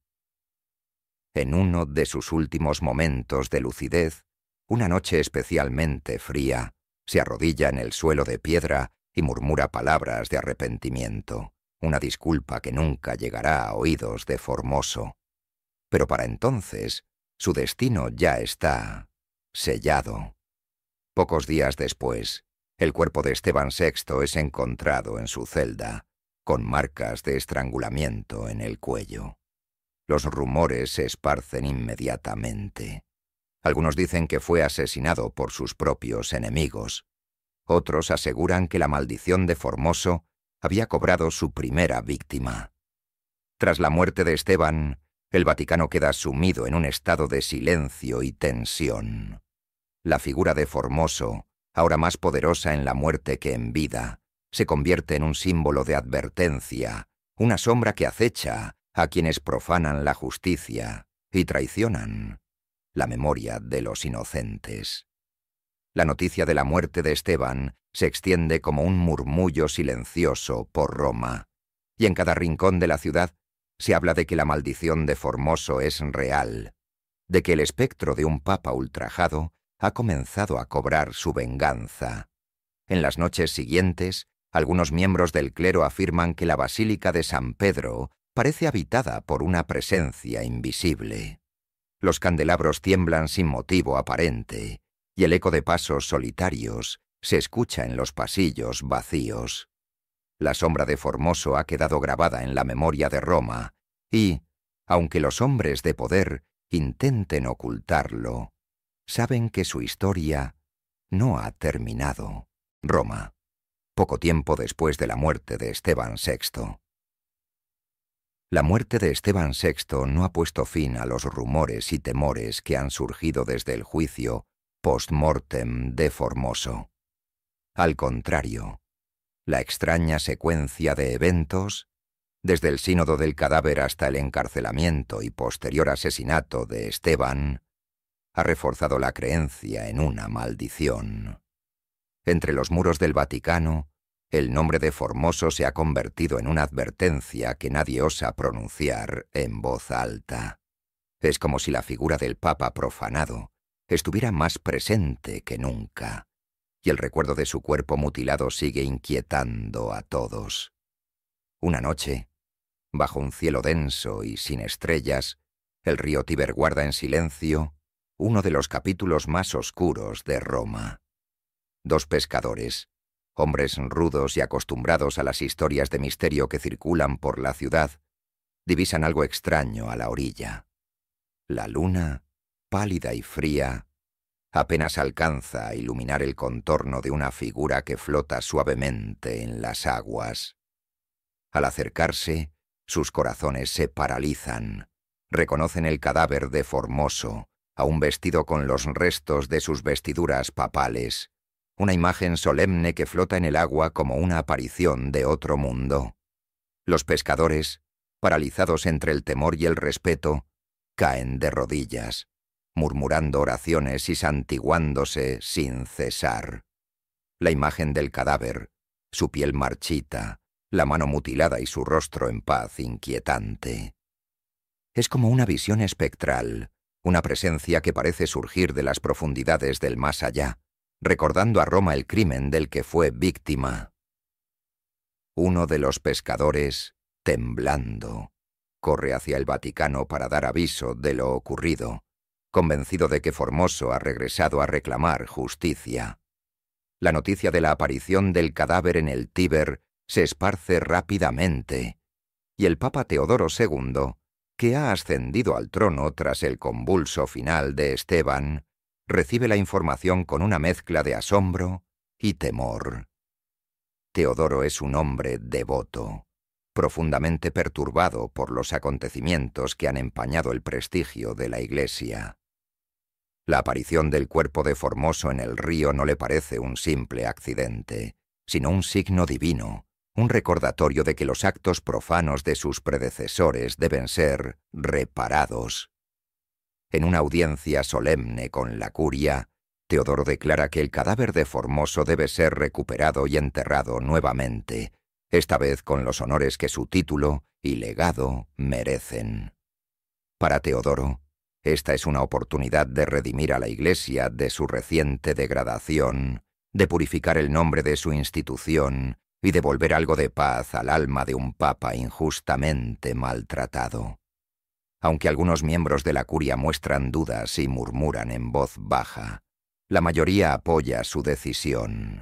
En uno de sus últimos momentos de lucidez, una noche especialmente fría, se arrodilla en el suelo de piedra y murmura palabras de arrepentimiento, una disculpa que nunca llegará a oídos de Formoso. Pero para entonces, su destino ya está sellado. Pocos días después, el cuerpo de Esteban sexto es encontrado en su celda, con marcas de estrangulamiento en el cuello. Los rumores se esparcen inmediatamente. Algunos dicen que fue asesinado por sus propios enemigos. Otros aseguran que la maldición de Formoso había cobrado su primera víctima. Tras la muerte de Esteban, el Vaticano queda sumido en un estado de silencio y tensión. La figura de Formoso, ahora más poderosa en la muerte que en vida, se convierte en un símbolo de advertencia, una sombra que acecha a quienes profanan la justicia y traicionan la memoria de los inocentes. La noticia de la muerte de Esteban se extiende como un murmullo silencioso por Roma, y en cada rincón de la ciudad se habla de que la maldición de Formoso es real, de que el espectro de un papa ultrajado ha comenzado a cobrar su venganza. En las noches siguientes, algunos miembros del clero afirman que la Basílica de San Pedro parece habitada por una presencia invisible. Los candelabros tiemblan sin motivo aparente, y el eco de pasos solitarios se escucha en los pasillos vacíos. La sombra de Formoso ha quedado grabada en la memoria de Roma, y, aunque los hombres de poder intenten ocultarlo, saben que su historia no ha terminado. Roma, poco tiempo después de la muerte de Esteban sexto. La muerte de Esteban sexto no ha puesto fin a los rumores y temores que han surgido desde el juicio post-mortem de Formoso. Al contrario, la extraña secuencia de eventos, desde el sínodo del cadáver hasta el encarcelamiento y posterior asesinato de Esteban, ha reforzado la creencia en una maldición. Entre los muros del Vaticano, el nombre de Formoso se ha convertido en una advertencia que nadie osa pronunciar en voz alta. Es como si la figura del Papa profanado estuviera más presente que nunca, y el recuerdo de su cuerpo mutilado sigue inquietando a todos. Una noche, bajo un cielo denso y sin estrellas, el río Tíber guarda en silencio uno de los capítulos más oscuros de Roma. Dos pescadores, hombres rudos y acostumbrados a las historias de misterio que circulan por la ciudad, divisan algo extraño a la orilla. La luna, pálida y fría, apenas alcanza a iluminar el contorno de una figura que flota suavemente en las aguas. Al acercarse, sus corazones se paralizan. Reconocen el cadáver de Formoso, aún vestido con los restos de sus vestiduras papales, una imagen solemne que flota en el agua como una aparición de otro mundo. Los pescadores, paralizados entre el temor y el respeto, caen de rodillas, murmurando oraciones y santiguándose sin cesar. La imagen del cadáver, su piel marchita, la mano mutilada y su rostro en paz inquietante. Es como una visión espectral, una presencia que parece surgir de las profundidades del más allá, recordando a Roma el crimen del que fue víctima. Uno de los pescadores, temblando, corre hacia el Vaticano para dar aviso de lo ocurrido, convencido de que Formoso ha regresado a reclamar justicia. La noticia de la aparición del cadáver en el Tíber se esparce rápidamente, y el Papa Teodoro segundo, que ha ascendido al trono tras el convulso final de Esteban, recibe la información con una mezcla de asombro y temor. Teodoro es un hombre devoto, profundamente perturbado por los acontecimientos que han empañado el prestigio de la Iglesia. La aparición del cuerpo de Formoso en el río no le parece un simple accidente, sino un signo divino, un recordatorio de que los actos profanos de sus predecesores deben ser reparados. En una audiencia solemne con la curia, Teodoro declara que el cadáver de Formoso debe ser recuperado y enterrado nuevamente, esta vez con los honores que su título y legado merecen. Para Teodoro, esta es una oportunidad de redimir a la Iglesia de su reciente degradación, de purificar el nombre de su institución y devolver algo de paz al alma de un papa injustamente maltratado. Aunque algunos miembros de la curia muestran dudas y murmuran en voz baja, la mayoría apoya su decisión.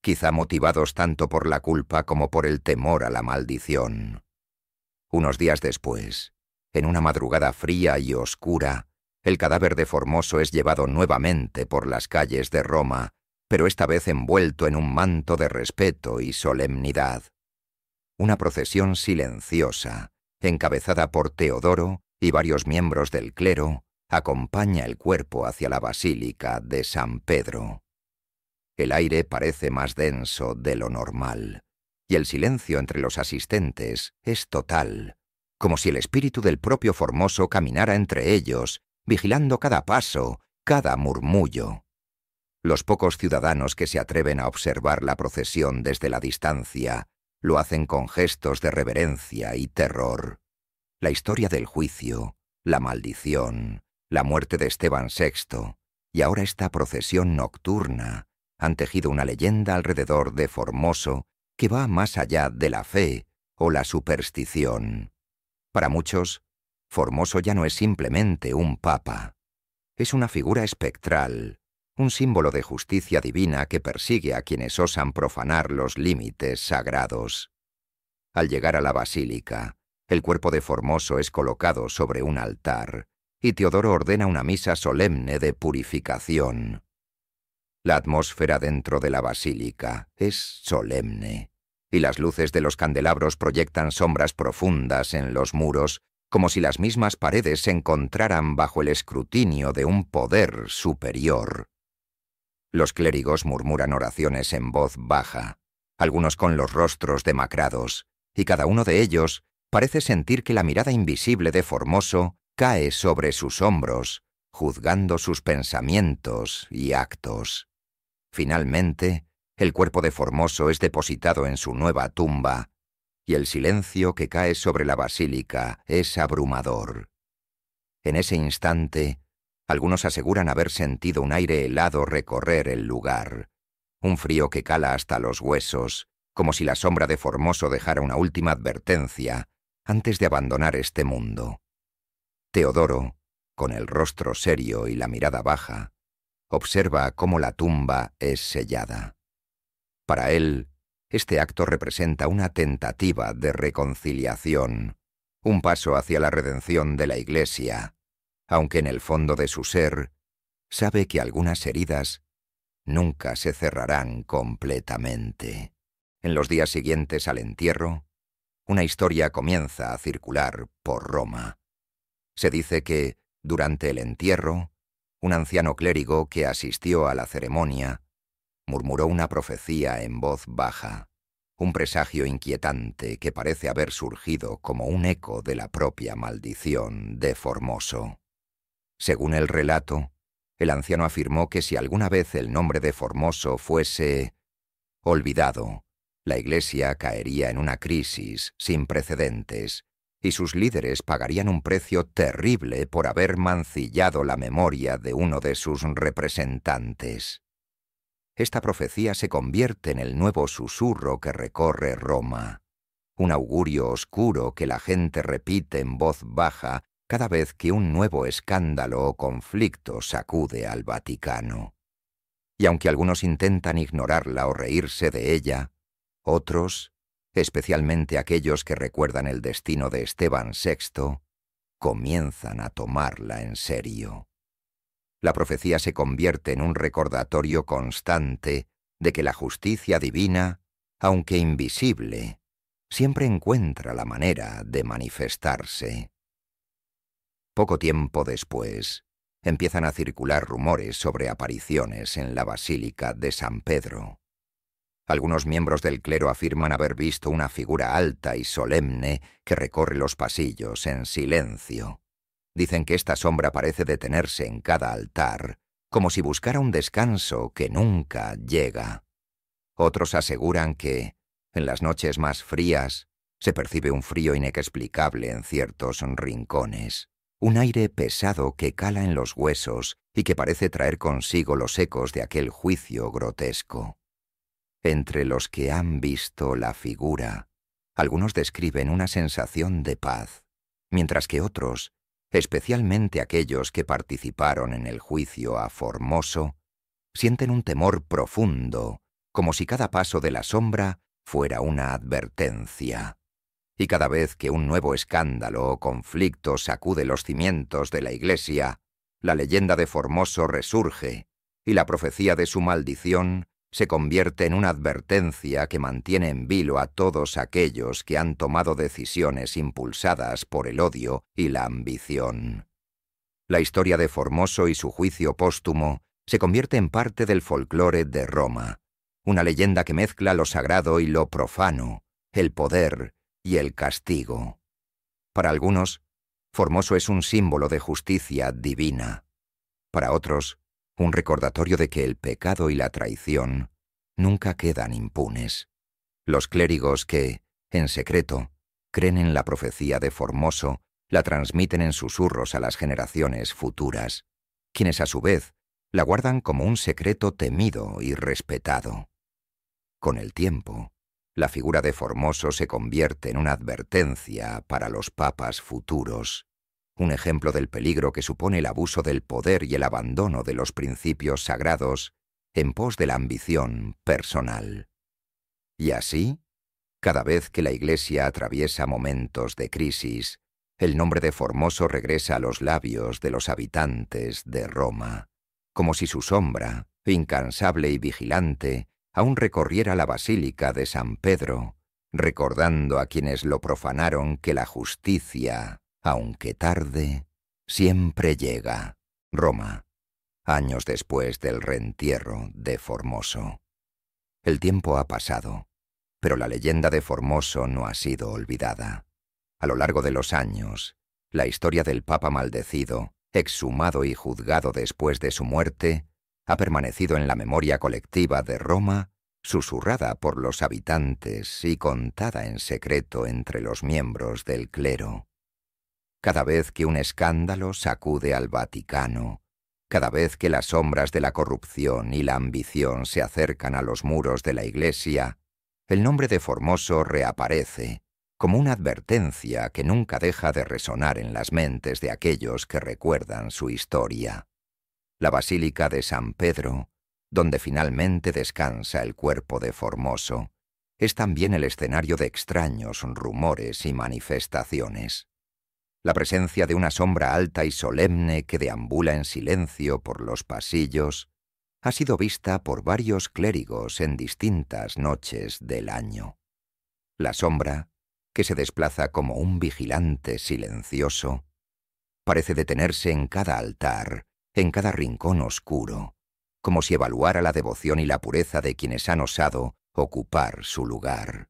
quizá motivados tanto por la culpa como por el temor a la maldición. Unos días después, en una madrugada fría y oscura, el cadáver de Formoso es llevado nuevamente por las calles de Roma, pero esta vez envuelto en un manto de respeto y solemnidad. Una procesión silenciosa, encabezada por Teodoro y varios miembros del clero, acompaña el cuerpo hacia la basílica de San Pedro. El aire parece más denso de lo normal, y el silencio entre los asistentes es total, como si el espíritu del propio Formoso caminara entre ellos, vigilando cada paso, cada murmullo. Los pocos ciudadanos que se atreven a observar la procesión desde la distancia lo hacen con gestos de reverencia y terror. La historia del juicio, la maldición, la muerte de Esteban sexto, y ahora esta procesión nocturna, han tejido una leyenda alrededor de Formoso que va más allá de la fe o la superstición. Para muchos, Formoso ya no es simplemente un papa. Es una figura espectral, un símbolo de justicia divina que persigue a quienes osan profanar los límites sagrados. Al llegar a la basílica, el cuerpo de Formoso es colocado sobre un altar, y Teodoro ordena una misa solemne de purificación. La atmósfera dentro de la basílica es solemne, y las luces de los candelabros proyectan sombras profundas en los muros, como si las mismas paredes se encontraran bajo el escrutinio de un poder superior. Los clérigos murmuran oraciones en voz baja, algunos con los rostros demacrados, y cada uno de ellos parece sentir que la mirada invisible de Formoso cae sobre sus hombros, juzgando sus pensamientos y actos. Finalmente, el cuerpo de Formoso es depositado en su nueva tumba, y el silencio que cae sobre la basílica es abrumador. En ese instante, algunos aseguran haber sentido un aire helado recorrer el lugar, un frío que cala hasta los huesos, como si la sombra de Formoso dejara una última advertencia antes de abandonar este mundo. Teodoro, con el rostro serio y la mirada baja, observa cómo la tumba es sellada. Para él, este acto representa una tentativa de reconciliación, un paso hacia la redención de la Iglesia, aunque en el fondo de su ser sabe que algunas heridas nunca se cerrarán completamente. En los días siguientes al entierro, una historia comienza a circular por Roma. Se dice que, durante el entierro, un anciano clérigo que asistió a la ceremonia murmuró una profecía en voz baja, un presagio inquietante que parece haber surgido como un eco de la propia maldición de Formoso. Según el relato, el anciano afirmó que si alguna vez el nombre de Formoso fuese olvidado, la Iglesia caería en una crisis sin precedentes, y sus líderes pagarían un precio terrible por haber mancillado la memoria de uno de sus representantes. Esta profecía se convierte en el nuevo susurro que recorre Roma, un augurio oscuro que la gente repite en voz baja cada vez que un nuevo escándalo o conflicto sacude al Vaticano. Y aunque algunos intentan ignorarla o reírse de ella, otros, especialmente aquellos que recuerdan el destino de Esteban sexto, comienzan a tomarla en serio. La profecía se convierte en un recordatorio constante de que la justicia divina, aunque invisible, siempre encuentra la manera de manifestarse. Poco tiempo después, empiezan a circular rumores sobre apariciones en la Basílica de San Pedro. Algunos miembros del clero afirman haber visto una figura alta y solemne que recorre los pasillos en silencio. Dicen que esta sombra parece detenerse en cada altar, como si buscara un descanso que nunca llega. Otros aseguran que, en las noches más frías, se percibe un frío inexplicable en ciertos rincones, un aire pesado que cala en los huesos y que parece traer consigo los ecos de aquel juicio grotesco. Entre los que han visto la figura, algunos describen una sensación de paz, mientras que otros, especialmente aquellos que participaron en el juicio a Formoso, sienten un temor profundo como si cada paso de la sombra fuera una advertencia. Y cada vez que un nuevo escándalo o conflicto sacude los cimientos de la Iglesia, la leyenda de Formoso resurge, y la profecía de su maldición se convierte en una advertencia que mantiene en vilo a todos aquellos que han tomado decisiones impulsadas por el odio y la ambición. La historia de Formoso y su juicio póstumo se convierte en parte del folclore de Roma, una leyenda que mezcla lo sagrado y lo profano, el poder y el castigo. Para algunos, Formoso es un símbolo de justicia divina. Para otros, un recordatorio de que el pecado y la traición nunca quedan impunes. Los clérigos que, en secreto, creen en la profecía de Formoso, la transmiten en susurros a las generaciones futuras, quienes a su vez la guardan como un secreto temido y respetado. Con el tiempo, la figura de Formoso se convierte en una advertencia para los papas futuros, un ejemplo del peligro que supone el abuso del poder y el abandono de los principios sagrados en pos de la ambición personal. Y así, cada vez que la Iglesia atraviesa momentos de crisis, el nombre de Formoso regresa a los labios de los habitantes de Roma, como si su sombra, incansable y vigilante, aún recorriera la Basílica de San Pedro, recordando a quienes lo profanaron que la justicia, aunque tarde, siempre llega. Roma, años después del reentierro de Formoso. El tiempo ha pasado, pero la leyenda de Formoso no ha sido olvidada. A lo largo de los años, la historia del Papa maldecido, exhumado y juzgado después de su muerte, ha permanecido en la memoria colectiva de Roma, susurrada por los habitantes y contada en secreto entre los miembros del clero. Cada vez que un escándalo sacude al Vaticano, cada vez que las sombras de la corrupción y la ambición se acercan a los muros de la Iglesia, el nombre de Formoso reaparece, como una advertencia que nunca deja de resonar en las mentes de aquellos que recuerdan su historia. La Basílica de San Pedro, donde finalmente descansa el cuerpo de Formoso, es también el escenario de extraños rumores y manifestaciones. La presencia de una sombra alta y solemne que deambula en silencio por los pasillos ha sido vista por varios clérigos en distintas noches del año. La sombra, que se desplaza como un vigilante silencioso, parece detenerse en cada altar, en cada rincón oscuro, como si evaluara la devoción y la pureza de quienes han osado ocupar su lugar.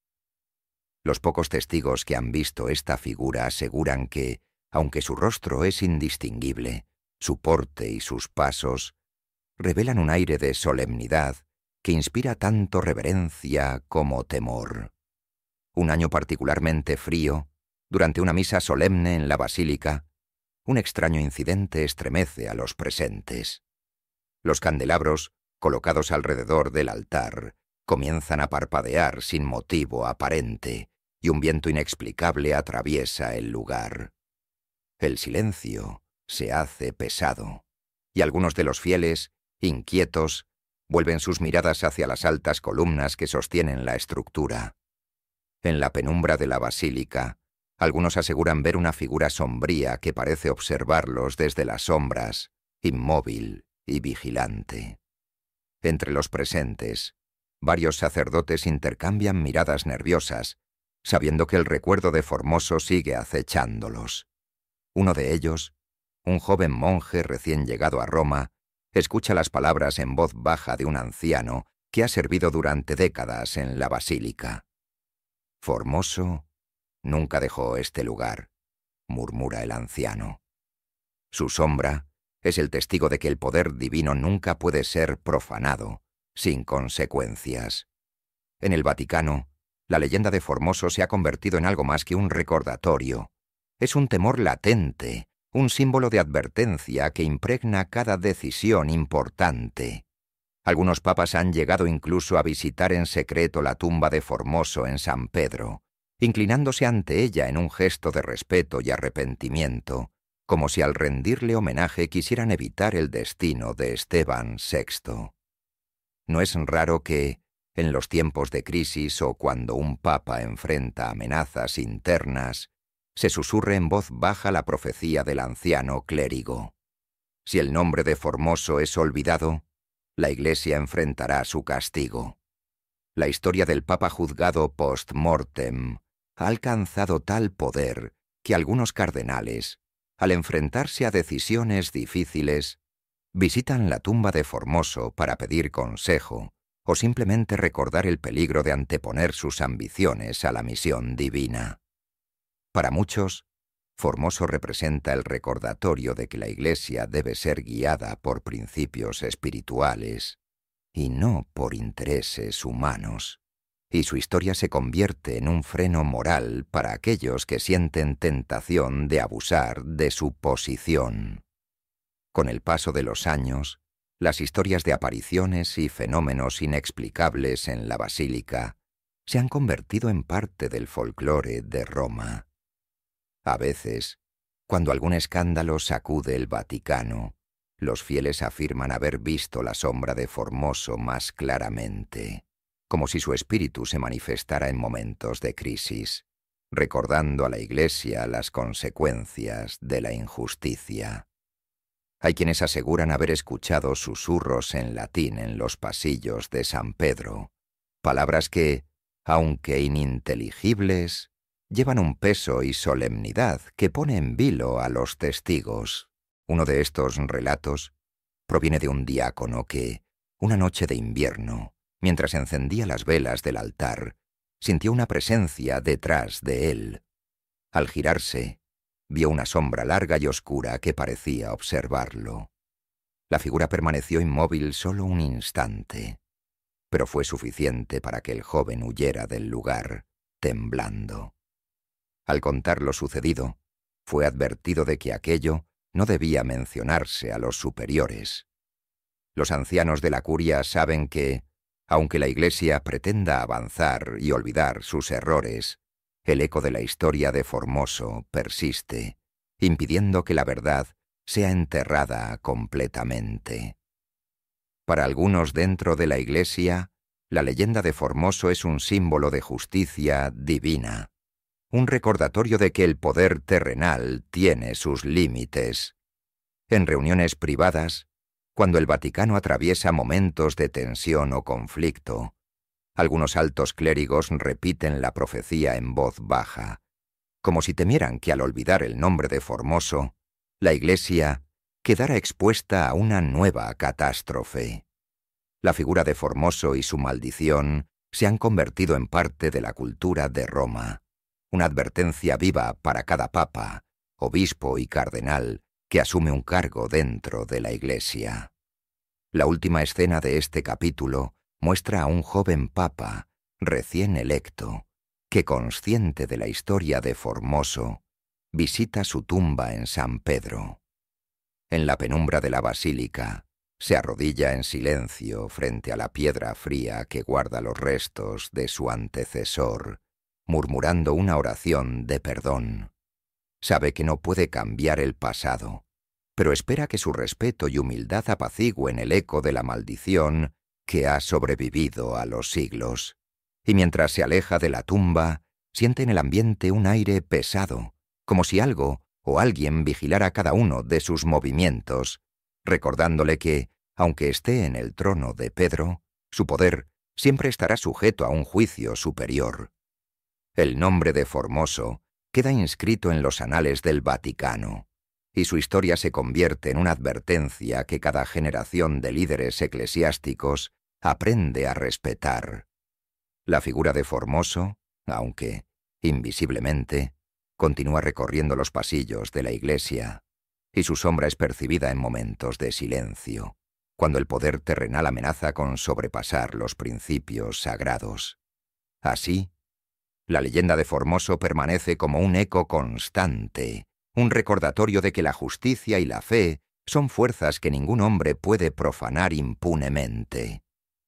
Los pocos testigos que han visto esta figura aseguran que, aunque su rostro es indistinguible, su porte y sus pasos revelan un aire de solemnidad que inspira tanto reverencia como temor. Un año particularmente frío, durante una misa solemne en la basílica, un extraño incidente estremece a los presentes. Los candelabros, colocados alrededor del altar, comienzan a parpadear sin motivo aparente, y un viento inexplicable atraviesa el lugar. El silencio se hace pesado, y algunos de los fieles, inquietos, vuelven sus miradas hacia las altas columnas que sostienen la estructura. En la penumbra de la basílica, algunos aseguran ver una figura sombría que parece observarlos desde las sombras, inmóvil y vigilante. Entre los presentes, varios sacerdotes intercambian miradas nerviosas, sabiendo que el recuerdo de Formoso sigue acechándolos. Uno de ellos, un joven monje recién llegado a Roma, escucha las palabras en voz baja de un anciano que ha servido durante décadas en la basílica. «Formoso nunca dejó este lugar», murmura el anciano. Su sombra es el testigo de que el poder divino nunca puede ser profanado, sin consecuencias. En el Vaticano, la leyenda de Formoso se ha convertido en algo más que un recordatorio. Es un temor latente, un símbolo de advertencia que impregna cada decisión importante. Algunos papas han llegado incluso a visitar en secreto la tumba de Formoso en San Pedro, inclinándose ante ella en un gesto de respeto y arrepentimiento, como si al rendirle homenaje quisieran evitar el destino de Esteban sexto. No es raro que, en los tiempos de crisis o cuando un papa enfrenta amenazas internas, se susurre en voz baja la profecía del anciano clérigo. Si el nombre de Formoso es olvidado, la Iglesia enfrentará su castigo. La historia del Papa juzgado post-mortem ha alcanzado tal poder que algunos cardenales, al enfrentarse a decisiones difíciles, visitan la tumba de Formoso para pedir consejo o simplemente recordar el peligro de anteponer sus ambiciones a la misión divina. Para muchos, Formoso representa el recordatorio de que la Iglesia debe ser guiada por principios espirituales y no por intereses humanos, y su historia se convierte en un freno moral para aquellos que sienten tentación de abusar de su posición. Con el paso de los años, las historias de apariciones y fenómenos inexplicables en la basílica se han convertido en parte del folclore de Roma. A veces, cuando algún escándalo sacude el Vaticano, los fieles afirman haber visto la sombra de Formoso más claramente, como si su espíritu se manifestara en momentos de crisis, recordando a la Iglesia las consecuencias de la injusticia. Hay quienes aseguran haber escuchado susurros en latín en los pasillos de San Pedro, palabras que, aunque ininteligibles, llevan un peso y solemnidad que pone en vilo a los testigos. Uno de estos relatos proviene de un diácono que, una noche de invierno, mientras encendía las velas del altar, sintió una presencia detrás de él. Al girarse, vio una sombra larga y oscura que parecía observarlo. La figura permaneció inmóvil solo un instante, pero fue suficiente para que el joven huyera del lugar, temblando. Al contar lo sucedido, fue advertido de que aquello no debía mencionarse a los superiores. Los ancianos de la curia saben que, aunque la Iglesia pretenda avanzar y olvidar sus errores, el eco de la historia de Formoso persiste, impidiendo que la verdad sea enterrada completamente. Para algunos dentro de la Iglesia, la leyenda de Formoso es un símbolo de justicia divina, un recordatorio de que el poder terrenal tiene sus límites. En reuniones privadas, cuando el Vaticano atraviesa momentos de tensión o conflicto, algunos altos clérigos repiten la profecía en voz baja, como si temieran que al olvidar el nombre de Formoso, la Iglesia quedara expuesta a una nueva catástrofe. La figura de Formoso y su maldición se han convertido en parte de la cultura de Roma, una advertencia viva para cada papa, obispo y cardenal que asume un cargo dentro de la Iglesia. La última escena de este capítulo muestra a un joven papa, recién electo, que, consciente de la historia de Formoso, visita su tumba en San Pedro. En la penumbra de la basílica, se arrodilla en silencio frente a la piedra fría que guarda los restos de su antecesor, murmurando una oración de perdón. Sabe que no puede cambiar el pasado, pero espera que su respeto y humildad apacigüen el eco de la maldición que ha sobrevivido a los siglos. Y mientras se aleja de la tumba, siente en el ambiente un aire pesado, como si algo o alguien vigilara cada uno de sus movimientos, recordándole que, aunque esté en el trono de Pedro, su poder siempre estará sujeto a un juicio superior. El nombre de Formoso queda inscrito en los anales del Vaticano, y su historia se convierte en una advertencia que cada generación de líderes eclesiásticos aprende a respetar. La figura de Formoso, aunque invisiblemente, continúa recorriendo los pasillos de la Iglesia, y su sombra es percibida en momentos de silencio, cuando el poder terrenal amenaza con sobrepasar los principios sagrados. Así, la leyenda de Formoso permanece como un eco constante, un recordatorio de que la justicia y la fe son fuerzas que ningún hombre puede profanar impunemente.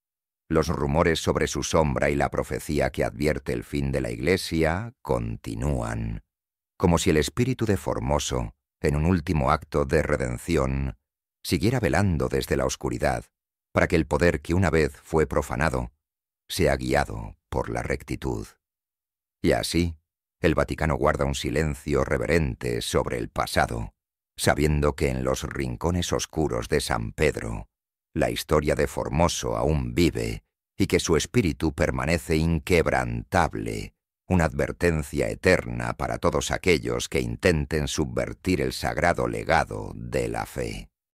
Los rumores sobre su sombra y la profecía que advierte el fin de la Iglesia continúan, como si el espíritu de Formoso, en un último acto de redención, siguiera velando desde la oscuridad para que el poder que una vez fue profanado sea guiado por la rectitud. Y así, el Vaticano guarda un silencio reverente sobre el pasado, sabiendo que en los rincones oscuros de San Pedro, la historia de Formoso aún vive y que su espíritu permanece inquebrantable, una advertencia eterna para todos aquellos que intenten subvertir el sagrado legado de la fe.